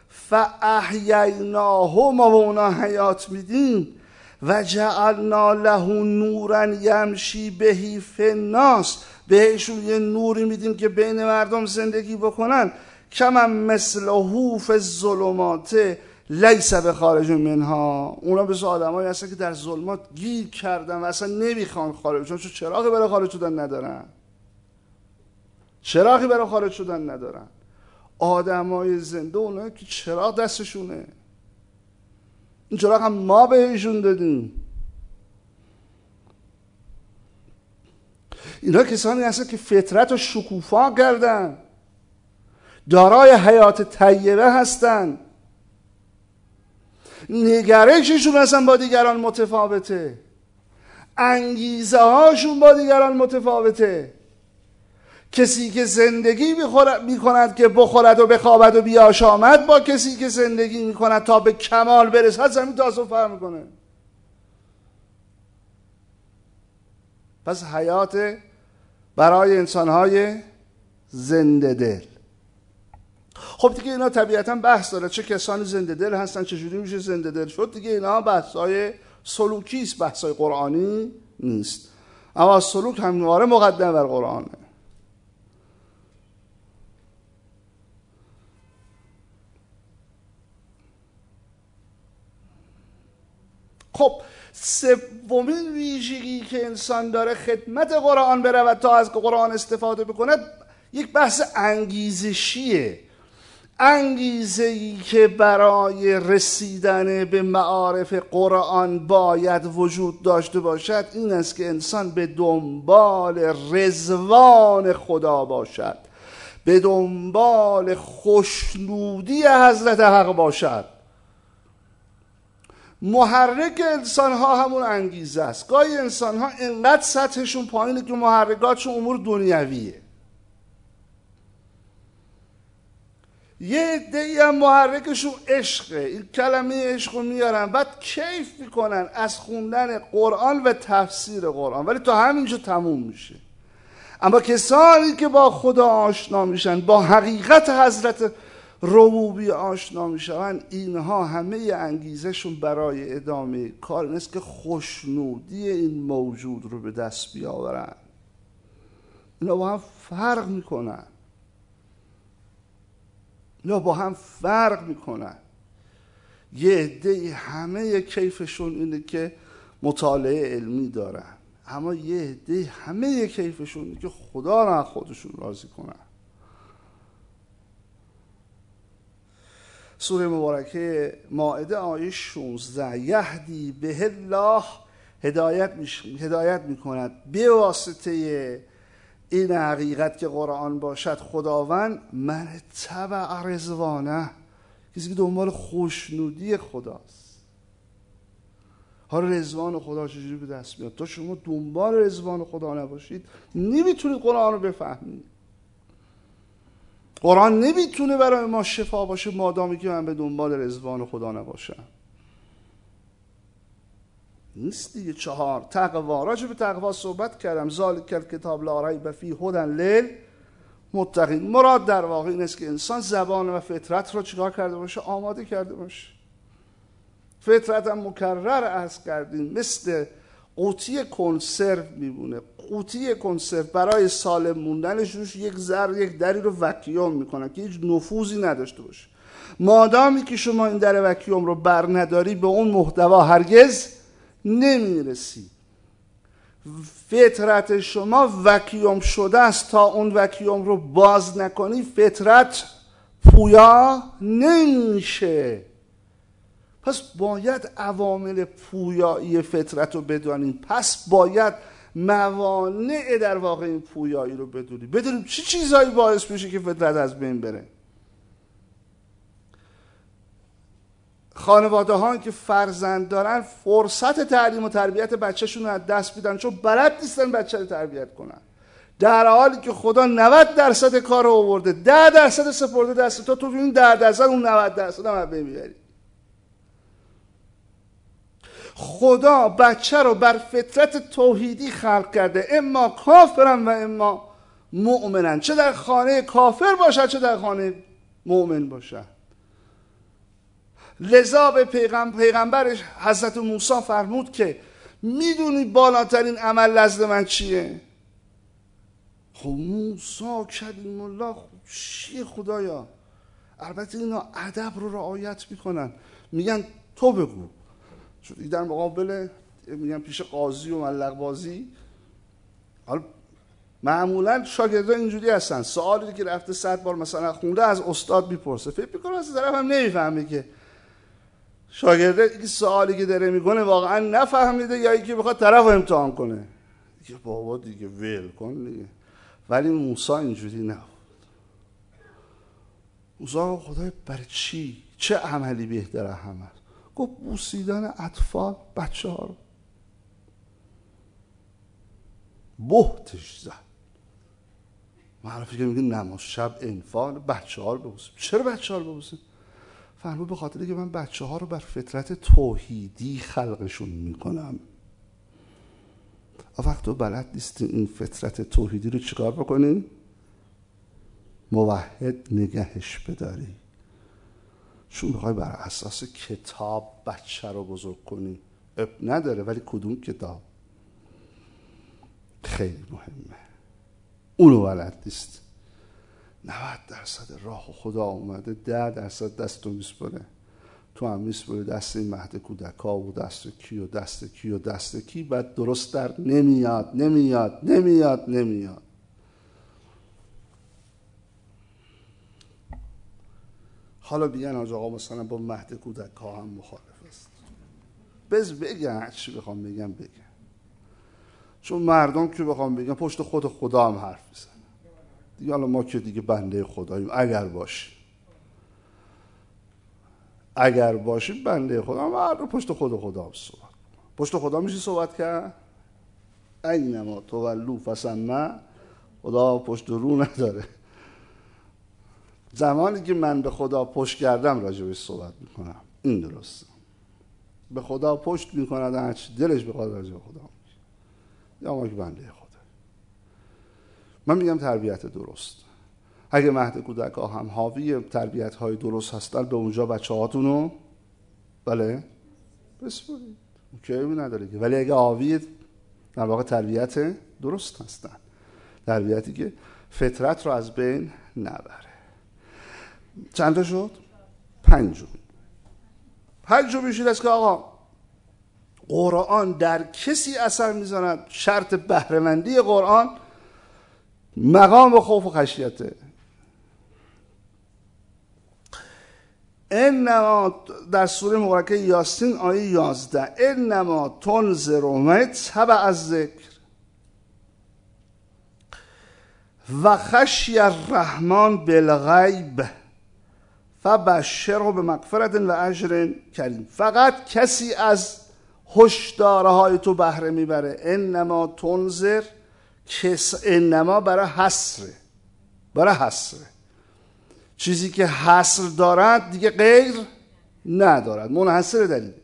فاحییناه، ما به اونا حیات میدیم، و جعلنا له نورا یمشی بهی فی الناس، بهشون یه نوری میدیم که بین مردم زندگی بکنن. کما مثله فی الظلمات لیس بخارج منها، اونا به آدمایی هستن که در ظلمات گیر کردن و اصلا نمیخوان خارج، چون چراغی برای خارج شدن ندارن. چراغی برای خارج شدن ندارن. آدمای زنده اونایی که چراغ دستشونه، این چراغ هم ما بهشون دادیم. اینا کسانی هستن که فطرت رو شکوفا کردن، دارای حیات طیبه هستن، نگرششون اصلا با دیگران متفاوته، انگیزه هاشون با دیگران متفاوته. کسی که زندگی میکند که بخورد و بخوابد و بیاشامد، با کسی که زندگی میکند تا به کمال برسد، زمین تا آسمون فرق میکنه. پس حیات برای انسانهای زنده دل. خب دیگه اینا طبیعتا بحث داره، چه کسانی زنده دل هستن، چجوری میشه زنده دل شد. دیگه اینا بحث‌های سلوکی است، بحث‌های قرآنی نیست. اما سلوک همواره مقدم بر قرآنه. خب سومین ویژگی که انسان داره خدمت قرآن برود تا از قرآن استفاده بکند یک بحث انگیزشیه. انگیزه‌ای که برای رسیدن به معارف قرآن باید وجود داشته باشد این است که انسان به دنبال رضوان خدا باشد، به دنبال خوشنودی حضرت حق باشد. محرک انسان ها همون انگیزه است. گاهی انسان ها انقدر سطحشون پایینه که محرکاتشون امور دنیویه. یه عده‌ای هم محرکشون عشقه، این کلمه عشق رو میارن بعد کیف میکنن از خوندن قرآن و تفسیر قرآن، ولی تا همینجا تموم میشه. اما کسانی که با خدا آشنا میشن، با حقیقت حضرت ربوبی آشنا میشن، اینها همه انگیزشون برای ادامه کار این است که خوشنودی این موجود رو به دست بیاورن. اینا با هم فرق میکنن. یه عده همه کیفشون اینه که مطالعه علمی دارن، اما یه عده همه کیفشون اینه که خدا رو خودشون راضی کنن. سوره مبارکه مائده آیه 16 یهدی به الله، هدایت میکند به واسطه این حقیقت که قرآن باشد خداوند، من تبع رضوانه، کسی که دنبال خوشنودی خداست. حالا رضوان خدا چجوری به دست میاد؟ تا شما دنبال رضوان خدا نباشید نمیتونید قرآن رو بفهمید. قرآن نمیتونه برای ما شفا باشه مادامی که من به دنبال رضوان خدا نباشم. نیست دیگه. 4 تقوا. راجع به تقوا صحبت کردم. ذالک الکتاب لا ریب فیه هدی للمتقین. مراد در واقع این است که انسان زبان و فطرت رو چیکار کرده باشه؟ آماده کرده باشه. فطرت هم مکرر عرض کردیم مثل قوطی کنسرو میمونه. قوطی کنسرو برای سالم موندنش روش یک دری رو وکیوم میکنن که هیچ نفوذی نداشته باشه. مادامی که شما این در وکیوم رو بر نداری به اون محتوا هرگز نمیرسی. فطرت شما وکیوم شده است، تا اون وکیوم رو باز نکنی فطرت پویا نمیشه. پس باید عوامل پویایی فطرت رو بدانیم، پس باید موانع در واقع این پویایی رو بدونیم چه چیزایی باعث میشه که فطرت از بین بره. خانواده ها که فرزند دارن فرصت تعلیم و تربیت بچه‌شون رو از دست میدن چون بلد نیستن بچه رو تربیت کنن، در حالی که خدا 90% کار رو آورده، 10% سپرده دست تو این 10% اون 90% هم بین میبری. خدا بچه رو بر فطرت توحیدی خلق کرده، اما کافرن و اما مؤمنن، چه در خانه کافر باشد چه در خانه مؤمن باشد. لذا به پیغمبرش حضرت موسی فرمود که میدونی بالاترین عمل نزد من چیه؟ خب موسی کلیم الله چیه خدایا؟ البته اینا ادب رو رعایت میکنن، میگن تو بگو. چون در مقابل میگن پیش قاضی و ملق بازی، حالا معمولا شاگردان اینجوری هستن، سوالی که رفته 100 بار مثلا خونده از استاد میپرسه، فکر میکنه از طرف هم نمیفهمه که شاگرده این سوالی که داره میکنه واقعا نفهمیده یا اینکه بخواد طرف رو امتحان کنه. دیگه بابا دیگه ول کن دیگه. ولی موسی اینجوری نبود. موسی خدای برای چی؟ چه عملی بهتره همه؟ گفت بوسیدن اطفال، بچه ها رو. بهتش زد. معرفی که میگه نماز شب انفال، بچه ها رو ببوسیم. چرا بچه ها رو ببوسیم؟ فرمود به خاطر که من بچه ها رو بر فطرت توحیدی خلقشون میکنم. وقت تو بلد نیستی این فطرت توحیدی رو چیکار بکنی؟ موحد نگهش بداری. چون میخوای بر اساس کتاب بچه رو بزرگ کنی، اب نداره، ولی کدوم کتاب؟ خیلی مهمه. اونو بلد نیست. 90% راه خدا اومده، 10% دستو میسپره. تو هم میسپری دست این مهد کودکا و دست کی و دست کی و دست کی، بعد درست در نمیاد نمیاد نمیاد نمیاد. حالا بیان آقا مثلا با مهد کودکا هم مخالف است. بگن چی بخوام بگم بگن، چون مردم که بخوام بگن پشت خود خدا هم حرف میزنن دیگه. حالا ما که دیگه بنده خداییم، اگر باشیم بنده خدا، مردم پشت خود خدا هم صحبت. پشت خدا میشه صحبت کرد؟ اینما تولوا فثم، خدا پشت رو نداره. زمانی که من به خدا پشت کردم راجبش صحبت میکنم، این درسته. به خدا پشت میکند هرچی دلش بخواد راجب خدا میگه، یا ما که بنده خدا. من میگم تربیت درست. اگه مهد کودک‌ها هم حاوی تربیت های درست هستن، به اونجا بچه هاتونو بله بسپرید، اوکی نداره که. ولی اگه حاوی در واقع تربیت درست هستن، تربیتی که فطرت رو از بین نبره. چند تا شد؟ 5. 5 میشید است که آقا قرآن در کسی اثر میزند. شرط بهره‌مندی قرآن مقام خوف و خشیته. انما در سوره مبارکه یاسین آیه 11 انما تنذر من اتبع الذکر و خشی الرحمن بالغیب فبشره بمغفرة و اجر کریم. فقط کسی از هشدارهای تو بهره میبره. انما تنذر، انما برای حصره، چیزی که حصر دارد دیگه غیر ندارد، منحصر در این.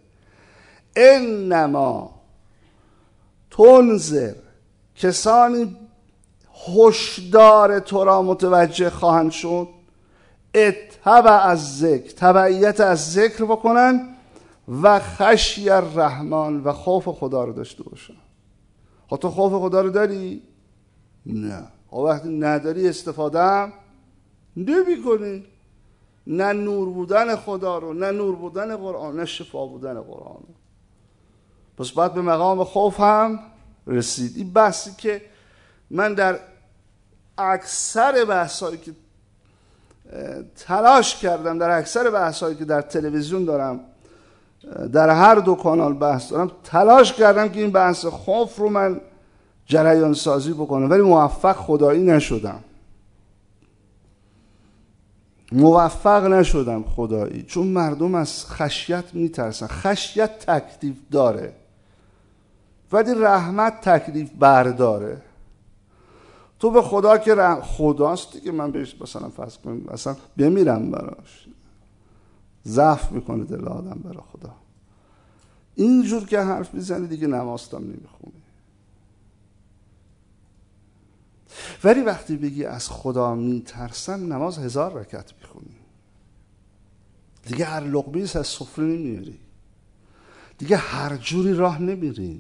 انما تنذر، کسانی هشدار تو را متوجه خواهند شد اتبع از ذکر، تبعیت از ذکر بکنن و خشی الرحمن، و خوف خدا رو داشته باشن. تو خوف خدا رو داری؟ نه. وقتی نداری استفاده هم نمی کنی. نه نور بودن خدا رو، نه نور بودن قرآن، نه شفا بودن قرآن رو. پس باید به مقام خوف هم رسید. این بحثی که من در اکثر بحثایی که تلاش کردم، در اکثر بحثایی که در تلویزیون دارم، در هر 2 کانال بحث دارم، تلاش کردم که این بحث خوف رو من جریان سازی بکنم، ولی موفق خدایی نشدم. خدایی، چون مردم از خشیت میترسن. خشیت تکلیف داره ولی رحمت تکلیف برداره. تو به خدا که خداست دیگه، من بهش مثلا فرض کنم مثلا بمیرم براش، ضعف میکنه دل آدم برای خدا. اینجور که حرف میزنی دیگه نمازتم نمیخونی. ولی وقتی بگی از خدا میترسم، نماز 1000 رکعت میخونی دیگه. هر لقمه از سفره نمیاری دیگه، هر جوری راه نمیری.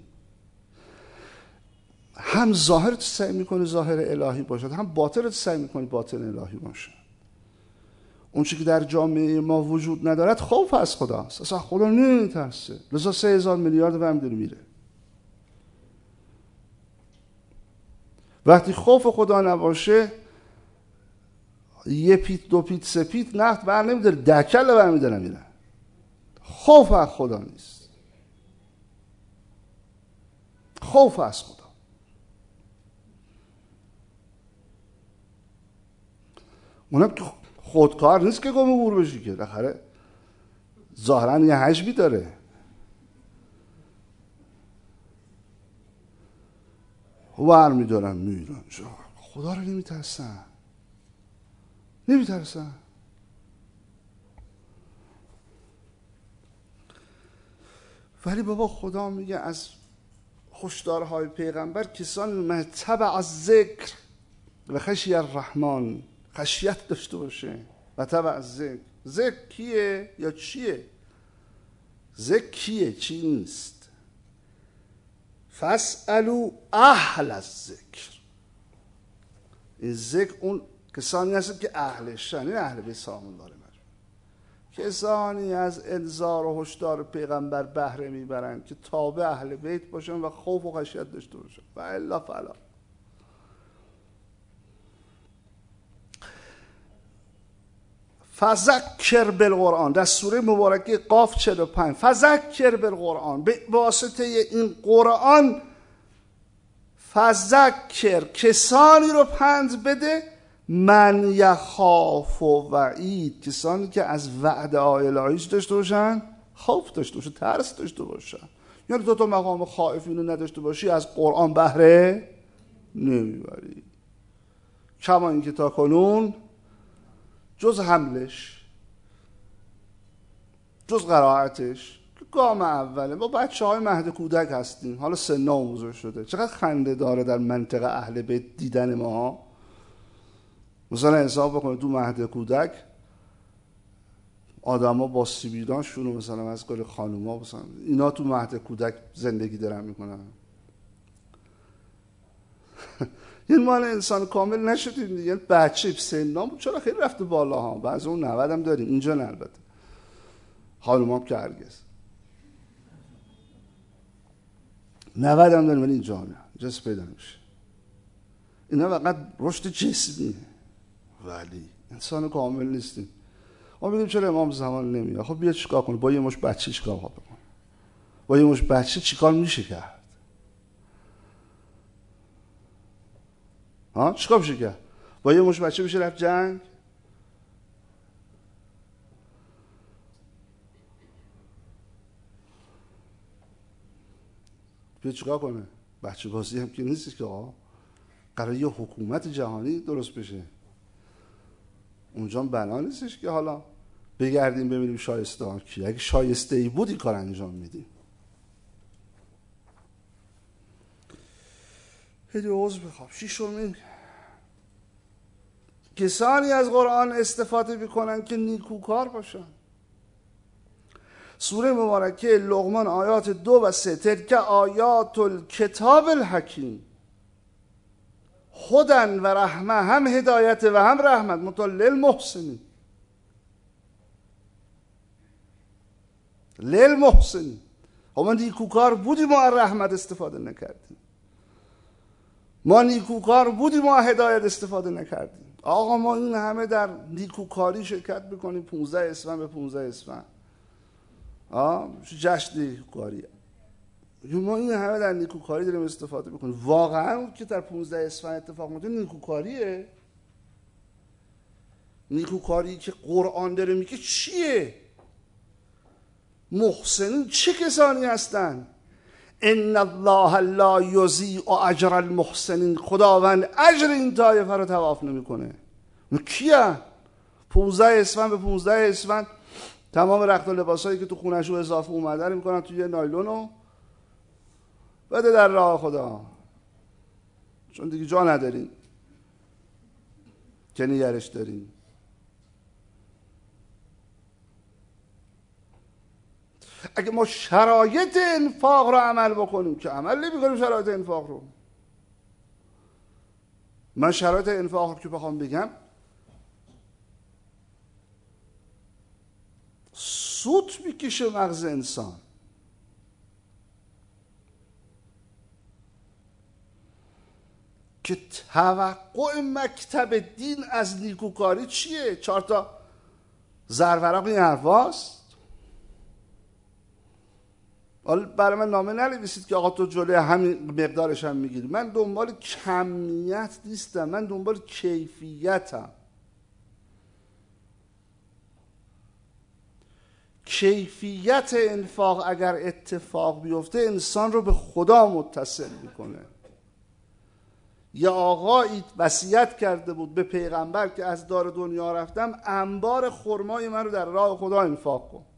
هم ظاهرت سعی میکنی ظاهر الهی باشد، هم باطنت سعی میکنی باطن الهی باشد. اون چیزی که در جامعه ما وجود ندارد خوف از خداست. اصلا خدا نمیترسه، لذا 3000 میلیارد برمی داره میره. وقتی خوف خدا نباشه، 1 پیت 2 پیت 3 پیت نفت بر نمیداره، دکل بر میداره میره. خوف از خدا نیست، خوف از خدا. اونم که خودکار نیست که گم گور بشی که، بالاخره ظاهرا یه حجمی داره. ور میدارن میرن، خدا رو نمیترسن. ولی بابا خدا میگه از هشدارهای پیغمبر کسانی من تبع از ذکر و خشی الرحمن، خشیت داشته باشه و تبع از ذکر. ذکر کیه یا چیه؟ ذکر کیه چی نیست. فاسألوا اهل الذکر. این ذکر اون کسانی هستند که اهلشن، این اهل بیت سامون داره کسانی از انذار و هشدار پیغمبر بهره میبرند که تابع اهل بیت باشن و خوف و خشیت داشته باشن و الا فلا. فذکر بالقرآن، در سوره مبارکه قاف 45، فذکر بالقرآن، به واسطه این قرآن فذکر کسانی رو پند بده، من یخاف و وعید، کسانی که از وعد الهیش داشته باشن، خوف داشته باشن، ترس داشته باشن. یعنی تو مقام خائفین رو نداشته باشی از قرآن بهره نمیبری. کما اینکه تا کنون جز حملش، جز قرائتش که گام اوله، ما بچه های مهد کودک هستیم، حالا سنم بزرگ شده، چقدر خنده داره در منطقه اهل بیت دیدن ما. مثلا حساب بکنید تو مهد کودک آدما با سیبیلانشون، مثلا از کل خانوما، مثلا اینا تو مهد کودک زندگی دارن میکنن. این مال انسان کامل نشدیم دیگه. بچه سنام چرا خیلی رفته بالا ها، بعضی اون 90 هم داریم، اینجا نه البته، خانومام که هرگز 90 هم داریم، ولی اینجا نه، اینجا پیدا نمیشه. اینا فقط رشد جسمیه، ولی انسان کامل نیستیم. ما میگیم چرا امام زمان نمیاد؟ خب بیا چیکار کنه؟ با یه مش بچه چیکار بکنه؟ با یه مش بچه چیکار میشه کرد؟ ها چیکار میشه کرد؟ با یه مش بچه میشه رفت جنگ؟ بیا چیکار کنه؟ بچه بازی هم که نیستش که آقا قرار یه حکومت جهانی درست بشه. اونجا بنا نیستش که حالا بگردیم ببینیم شایسته ها کی. اگه شایسته ای بود این کار انجام میدیم. خیلی عضو بخواب. شیشمین، کسانی از قرآن استفاده میکنن که نیکوکار باشن. سوره مبارکه لقمان آیات 2 و 3، تلک آیات الکتاب الحکیم هدن و رحمه، هم هدایت و هم رحمت، مطال للمحسنین، للمحسنین. ما نیکوکار بودیم ما رحمت استفاده نکردیم، ما نیکوکار بودیم ما هدایت استفاده نکردیم. آقا ما این همه در نیکوکاری شرکت میکنیم، 15 اسفند به 15 اسفند جشن نیکوکاریه، ما این همه در نیکوکاری داریم استفاده میکنیم. واقعا که در 15 اسفند اتفاق میفته نیکوکاریه؟ نیکوکاری که قرآن داره میگه چیه؟ محسنین چه کسانی هستن؟ ان الله لا یضیع اجر المحسنین، خداوند اجر این طایفه رو تواف نمیکنه. کیه؟ 15 اسفند به 15 اسفند تمام رخت و لباسایی که تو خونه‌شو اضافه اومده رو میکنن توی یه نایلونو بده در راه خدا، چون دیگه جا نداریم که نگرش داریم. اگه ما شرایط انفاق رو عمل بکنیم، که عمل نمی‌کنیم شرایط انفاق رو. من شرایط انفاق رو که بخوام بگم، سوت میکشه مغز انسان. که توقع مکتب دین از نیکوکاری چیه؟ 4 تا زرورق این حرفاست. حالا برای من نامه ننویسید که آقا تو جلوی همین مقدارش هم میگیری. من دنبال کمیت نیستم، من دنبال کیفیتم. کیفیت انفاق اگر اتفاق بیفته انسان رو به خدا متصل میکنه. یه آقایی وصیت کرده بود به پیغمبر که از دار دنیا رفتم انبار خرمای من رو در راه خدا انفاق کن.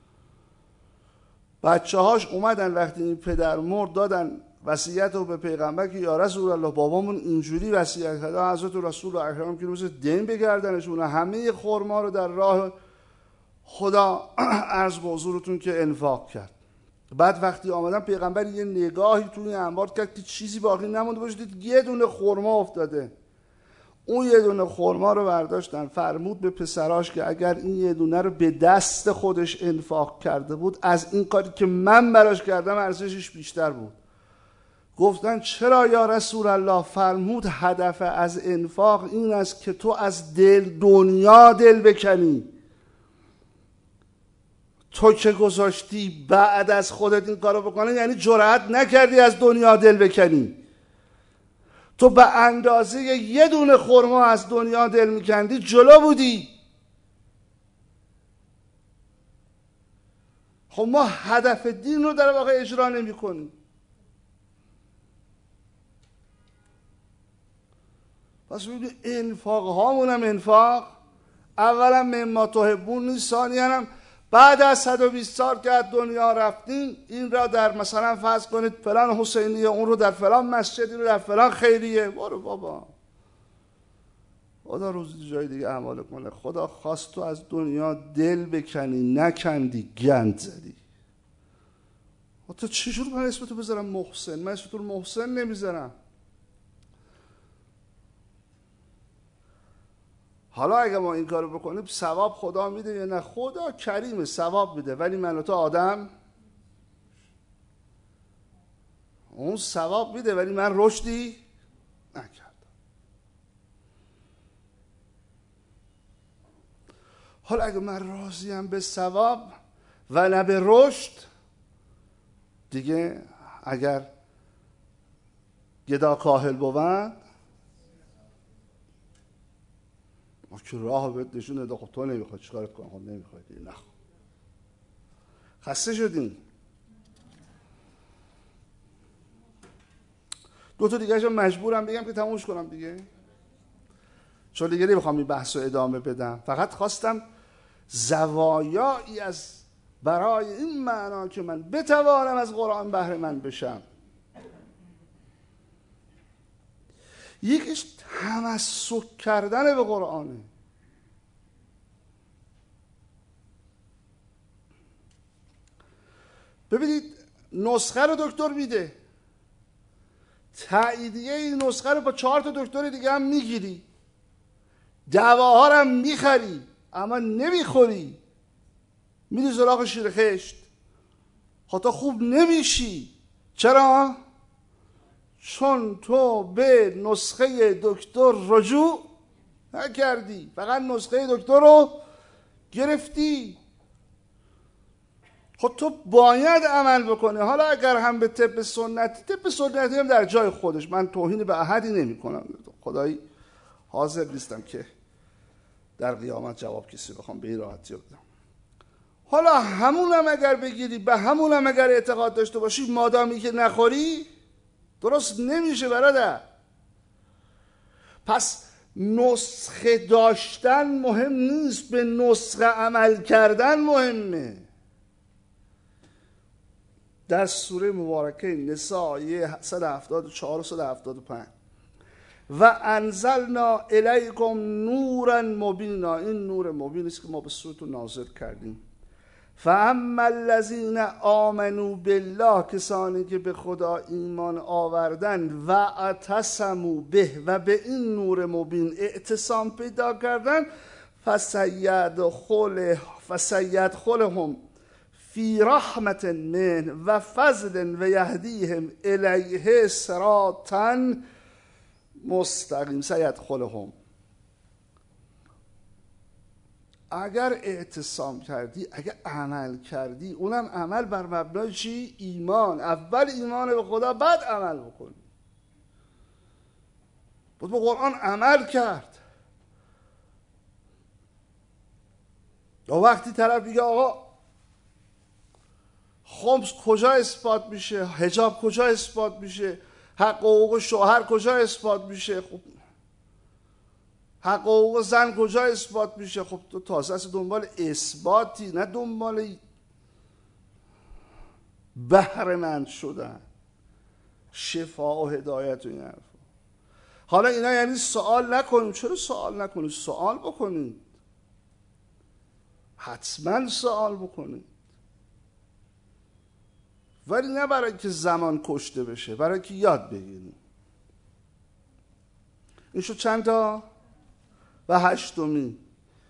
بچه هاش اومدن وقتی این پدر مرد دادن وصیت رو به پیغمبر که یا رسول الله بابامون اینجوری وصیت کرده، حضرت رسول اکرم که روز دین بگردنشون همه خرما رو در راه خدا عرض به حضورتون که انفاق کرد. بعد وقتی آمدن پیغمبر یه نگاهی توی انبار کرد که چیزی باقی نمونده باشه، دید یه دونه خرما افتاده. اون یه دونه خرما رو برداشتن، فرمود به پسراش که اگر این یه دونه رو به دست خودش انفاق کرده بود، از این کاری که من براش کردم ارزشش بیشتر بود. گفتن چرا یا رسول الله؟ فرمود هدف از انفاق این است که تو از دنیا دل بکنی. تو که گذاشتی بعد از خودت این کارو بکنی، یعنی جرأت نکردی از دنیا دل بکنی. تو به اندازه یه دونه خرما از دنیا دل میکندی، جلو بودی. خب ما هدف دین رو در واقع اجرا نمی کنیم. پس ببینید انفاق هامون هم انفاق اولا مما تحبون نیست، ثانیا هم بعد از 120 سال که از دنیا رفتین این را در مثلا فرض کنید فلان حسینیه، اون رو در فلان مسجد، این رو در فلان خیریه. برو بابا، خدا روزی جای دیگه اعمال کنه. خدا خواست تو از دنیا دل بکنی، نکندی، گند زدی. تو چجور من اسم تو بذارم محسن؟ من اسم تو محسن نمیذارم. حالا اگه ما این کارو بکنیم ثواب خدا میده یا نه؟ خدا کریمه، ثواب میده، ولی من و تو آدم اون ثواب میده ولی من رشدی نکردم. حالا اگه من راضیم به ثواب و نه به رشد، دیگه اگر گدا کاهل بود ما که راه بهت نشون داده، خب تو نمیخواد چیکارت کنم؟ خب نمیخواد، نه خسته شدیم. دو تا دیگه مجبورم بگم که تمومش کنم دیگه، چون دیگه نمیخوام این بحث رو ادامه بدم. فقط خواستم زوایایی از برای این معنا که من بتوانم از قرآن بهره مند بشم. یکیش تمسک کردن به قرآنه. ببینید نسخه رو دکتر میده، تاییدیه این نسخه رو با 4 تا دکتر دیگه هم میگیری، دواها رو هم میخری اما نمیخوری، میری سراغ شیر خشت، خاطر خوب نمیشی. چرا؟ چون تو به نسخه دکتر رجوع نکردی، فقط نسخه دکتر رو گرفتی. خب تو باید عمل بکنی. حالا اگر هم به طب سنتی هم در جای خودش، من توهین به احدی نمی کنم، خدایی حاضر نیستم که در قیامت جواب کسی بخوام به این راحتی بدم. حالا همون هم اگر بگیری، به همون هم اگر اعتقاد داشته باشی، مادامی که نخوری درست نمیشه برادر. پس نسخه داشتن مهم نیست، به نسخه عمل کردن مهمه. در سوره مبارکه نساء آیه 174 و 175 و انزلنا الیکم نورا مبینا، این نور مبین است که ما به صورتون نازل کردیم. فاما الذین آمنوا بالله، کسانی که به خدا ایمان آوردن، و اعتصموا به، و به این نور مبین اعتصام پیدا کردن، فسیدخلهم فی رحمت منه و فضل و یهدیهم الیه صراطا مستقیم. سیدخلهم، اگر اعتصام کردی، اگر عمل کردی، اونم عمل بر مبنای چی؟ ایمان. اول ایمان به خدا، بعد عمل بکنی. بود با قرآن عمل کرد. یا وقتی طرف میگه آقا خمس کجا اثبات میشه، حجاب کجا اثبات میشه، حق و حقوق شوهر کجا اثبات میشه، خب حق و حقوق زن کجا اثبات میشه؟ خب تو تازه از دنبال اثباتی، نه دنبال بهره مند شدن، شفا و هدایت و این حرفا. حالا اینا یعنی سوال نکنیم. چرا سوال نکنیم؟ سوال بکنید، حتما سوال بکنید، ولی نه برای که زمان کشته بشه، برای که یاد بگیریم. این شد چند تا؟ و هشتمی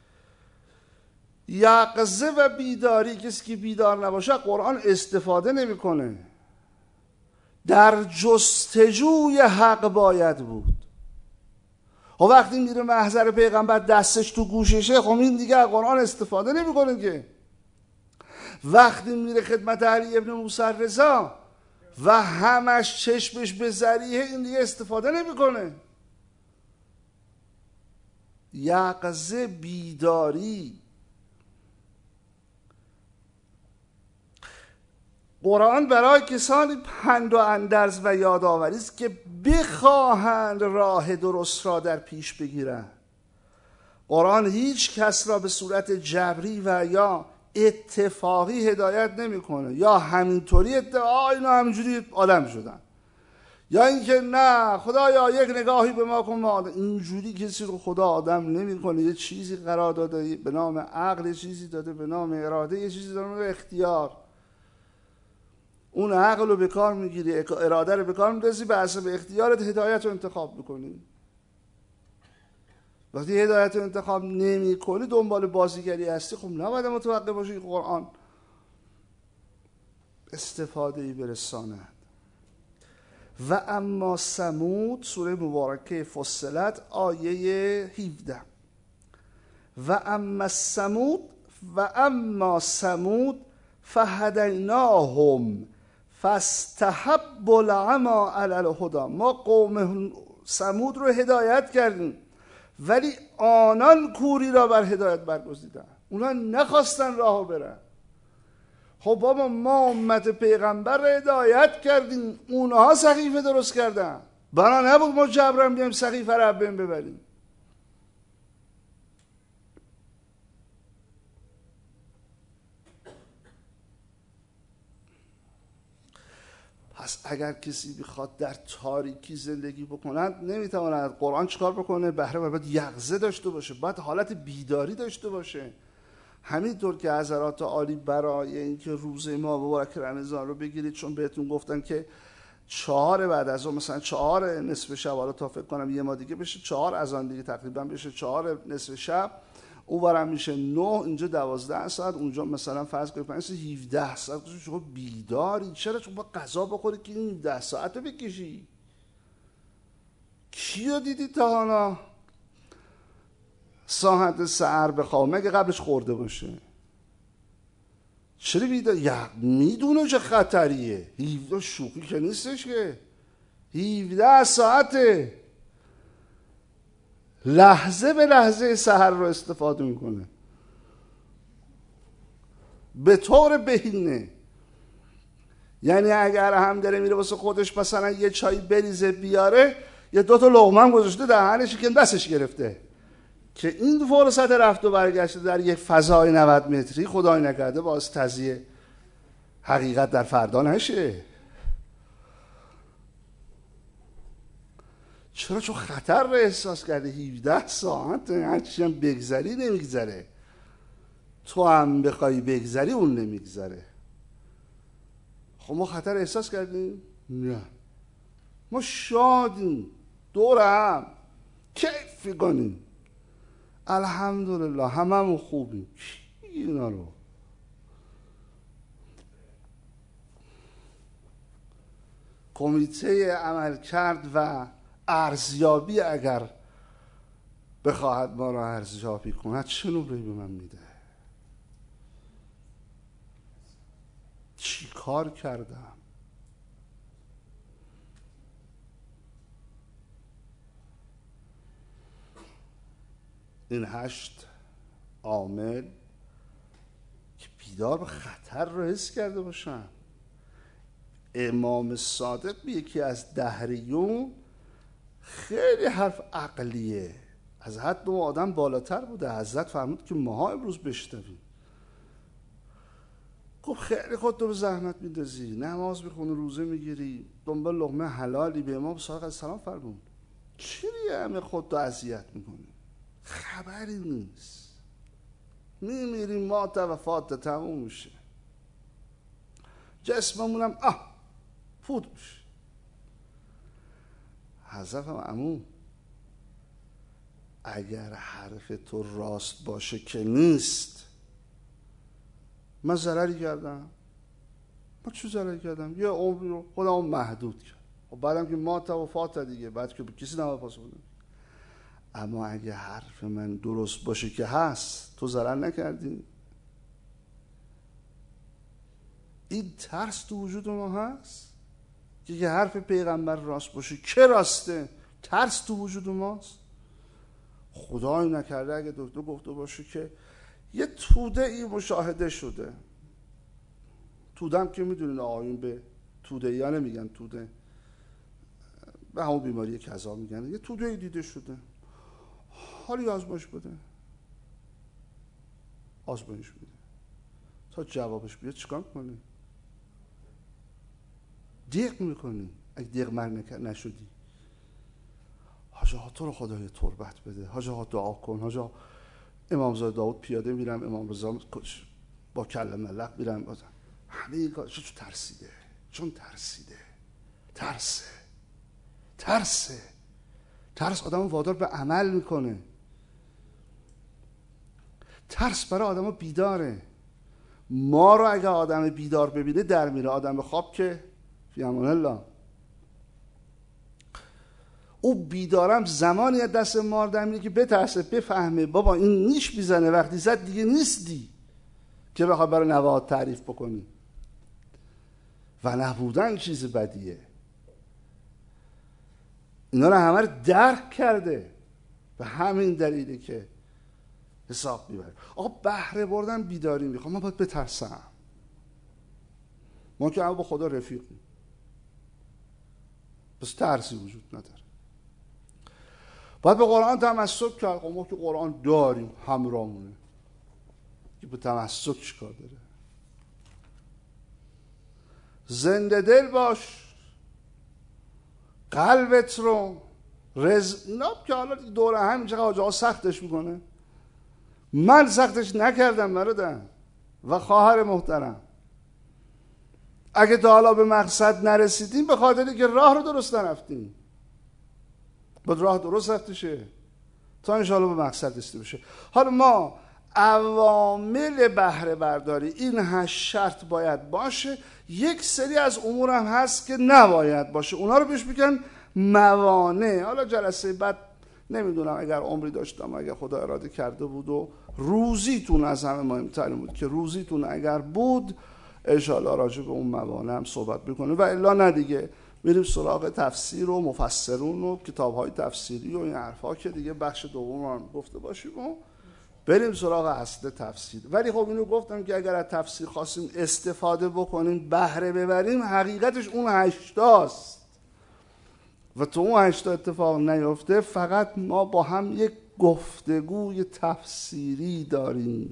یقظه و بیداری. کسی که بیدار نباشه قرآن استفاده نمیکنه. در جستجوی حق باید بود. و وقتی میره محضر پیغمبر دستش تو گوششه، خب این دیگه قرآن استفاده نمیکنه که. وقتی میره خدمت علی ابن موسی رضا و همش چشمش به ذریعه، این دیگه استفاده نمیکنه. یقظه، بیداری. قرآن برای کسانی پند و اندرز و یادآوری است که بخواهند راه درست را در پیش بگیرند. قرآن هیچ کس را به صورت جبری و یا اتفاقی هدایت نمیکنه، یا همینطوری اینا همینجوری آدم شدن، یا اینکه نه خدایا یک نگاهی به ما کن ما آدم. اینجوری کسی رو خدا آدم نمیکنه. یه چیزی قرار داده به نام عقل، یه چیزی داده به نام اراده، یه چیزی داده به نام اختیار. اون عقل رو به کار میگیری، اراده رو به کار میندازی، به حسب اختیارت هدایت رو انتخاب میکنی. وقتی هدایت رو انتخاب نمی کنی، دنبال بازیگری هستی، خب نباید متوقع باشی که قرآن استفاده ای برساند. و اما ثمود، سوره مبارکه فصلت، آیه 17. و اما ثمود فهدیناهم فاستحبوا العمی علی الهدی. ما قوم ثمود رو هدایت کردیم، ولی آنان کوری را بر هدایت برگزیدن. اونا نخواستن راهو برن. خب بابا، ما امت پیغمبر را هدایت کردیم، اونها سقیفه درست کردن. بنا نبود ما جبران بیایم سقیفه را بین ببریم. پس اگر کسی بخواد در تاریکی زندگی بکند، نمیتواند. قرآن چیکار بکنه؟ بهره باید یقظه داشته باشه، باید حالت بیداری داشته باشه. همینطور که حضرات عالی برای اینکه روزه ماه مبارک رمضان رو بگیرید، چون بهتون گفتن که 4 بعد از اون، مثلا 4 نصف شب، حالا تا فکر کنم یه ماه دیگه بشه 4 از آن دیگه تقریبا بشه 4 نصف شب، اونورم میشه 9، اینجا 12 ساعت، اونجا مثلا فرض کنید 17 ساعت. شما بیداری، چرا؟ چون با غذا بخوری که این 17 ساعت رو بکشی. کیو دیدی تا حالا ساعت سحر بخواب مگه قبلش خورده باشه؟ چرا بیدار؟ میدونه چه خطریه. 17 شوخی که نیستش که. 17 ساعته، لحظه به لحظه سحر رو استفاده میکنه به طور بهینه. یعنی اگر هم داره میره واسه خودش مثلا یه چای بریزه بیاره، یه 2 تا لقمه هم گذاشته دهنش که دستش گرفته، که این فرصت رفت و برگشته در یک فضای 90 متری خدای نکرده باز تضییع حقیقت در فردا نشه. چرا؟ چون خطر رو احساس کرده. 17 ساعت هرچی هم بگذری نمیگذره، تو هم بخوای بگذری اون نمیگذره. خب ما خطر احساس کردیم؟ نه، ما شادیم، دور هم کیف کنیم، الحمدلله هممون خوبیم. کی اینا رو؟ کمیته عملکرد و ارزیابی اگر بخواهد ما را ارزیابی کند، چه نمره‌ای به من میده؟ چی کار کردم؟ این 8 عامل که بیدار به خطر رو حس کرده باشن. امام صادق یکی از دهریون خیلی حرف عقلیه، از حد و آدم بالاتر بوده. حضرت فرمود که ماها امروز بشنویم. خب خیلی خودتو به زحمت میندازی، نماز میخونی، روزه میگیری، دنبال لقمه حلالی. به امام صادق علیه السلام فرمود چرا همه خودتو اذیت میکنی؟ خبری نیست، میمیریم، ما توفات تموم میشه، جسممونم فوت میشه. حضرت عمو اگر حرف تو راست باشه که نیست. من ضرری کردم؟ من چه ضرری کردم؟ یه عمری رو خودم محدود کردم. و بعدم که ما توفات دیگه، بعد که به کسی نباید پاسخ بدم. اما اگه حرف من درست باشه که هست، تو ضرر نکردی. این ترس تو وجود ما هست که حرف پیغمبر راست باشه. که راسته؟ ترس تو وجود ماست. خدای نکرده اگه دکتر گفته باشه که یه توده ای مشاهده شده. توده هم که میدونین آقایون به توده یا نمیگن توده، به همون بیماری کذا میگن. یه توده ای دیده شده، حالی آزمایش بده، آزمایش بده تا جوابش بیاد چیکار کنی؟ دیق میکنی. اگه دیق مر نشدی، حاج آقا تو رو خدای تربت بده، حاج آقا دعا کن، حاج آقا امامزاده داود پیاده میرم، امام رضا با کله ملق میرم، همه این کار چون ترسیده، چون ترس آدم وادار به عمل میکنه. ترس برای آدم بیداره. ما رو اگه آدم بیدار ببینه در میره، آدم خواب که فی امان الله. او بیدارم زمانی از دست مار در میره که بترسه، بفهمه بابا این نیش میزنه، وقتی زد دیگه نیستی که بخواد برای نواد تعریف بکنی. و نبودن چیز بدیه. اینا رو همه رو درک کرده، به همین دلیله که حساب میبره. آقا بهره بردن بیداری میخوام. من باید بترسم. ما که با خدا رفیقیم، بس ترسی وجود نداره. باید به قرآن تمسک کرد. ما که قرآن داریم همراهمونه، که به تمسک چیکار داره؟ زنده دل باش، قلبت رو اینا که حالا دوره هم چقدر آجا سختش میکنه. من سختش نکردم برادر و خواهر محترم. اگه تا حالا به مقصد نرسیدیم به خاطری که راه رو درست نرفتیم. باید راه درست رفته شه تا انشاءالله به مقصد رسیده بشه. حالا ما عوامل بهره برداری این 8 شرط باید باشه. یک سری از امور هم هست که نباید باشه، اونا رو بهش میگن موانع. حالا جلسه بعد نمیدونم اگر عمری داشتم، اگر خدا اراده کرده بود و روزیتون از همه مهمتر بود که روزیتون اگر بود انشاءالله راجع به اون موانع هم صحبت بکنه. و الا نه دیگه میریم سراغ تفسیر و مفسرون و کتاب‌های تفسیری و این حرفا که دیگه بخش دوم هم گفته باشیم و بریم سراغ اصل تفسیر. ولی خب اینو گفتم که اگر از تفسیر خواستیم استفاده بکنیم، بهره ببریم، حقیقتش اون 8 است و تو اون 8 اتفاق نیفته. فقط ما با هم یک گفتگوی تفسیری داریم.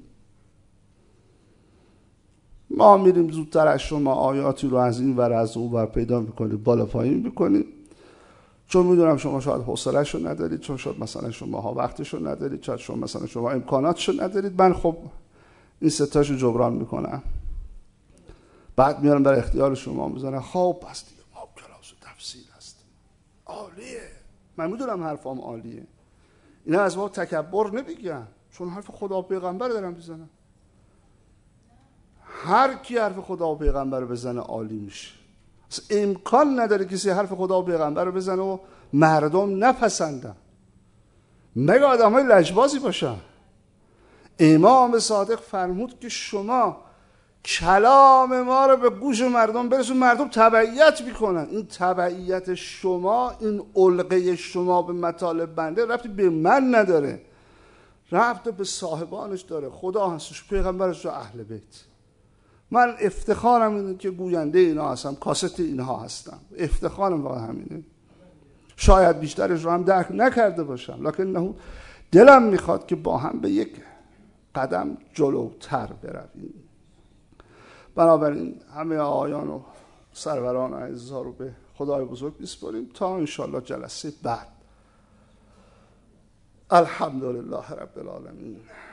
ما میریم زودتر از شما آیاتی رو از این ور از اون ور پیدا میکنیم، بالا پایین میکنیم، چون میدونم شما شاید حوصله‌اش رو ندارید، چون شاید مثلا شما ها وقتش رو ندارید، شاید شما مثلا شما امکاناتش رو ندارید. من خب این ستاشو جبران میکنم، بعد میارم در اختیار شما میذارم. خب پس دیگه ما کلاس تفسیر هست، عالیه. من میدونم حرفام عالیه. اینا از ما تکبر نمیگن، چون حرف خدا و پیغمبر دارم میزنم. هر کی حرف خدا و پیغمبر رو بزنه عالی میشه. امکان نداره کسی حرف خدا و پیغمبر رو بزنه و مردم نپسندن، مگه آدم های لجبازی باشن. امام صادق فرمود که شما کلام ما رو به گوش مردم برسون، مردم تبعیت میکنن. این تبعیت شما، این علقه شما به مطالب بنده ربطی به من نداره، ربط به صاحبانش داره. خدا هستش، پیغمبرش و اهل بیت. من افتخارم اینه که گوینده اینا هستم، کاست اینها هستم، افتخارم واقعا همینه. شاید بیشترش رو هم درک نکرده باشم، لکن نه دلم میخواد که با هم به یک قدم جلوتر برویم. بنابراین همه آیان و سروران اعزا رو به خدای بزرگ بسپاریم تا انشالله جلسه بعد. الحمدلله رب العالمین.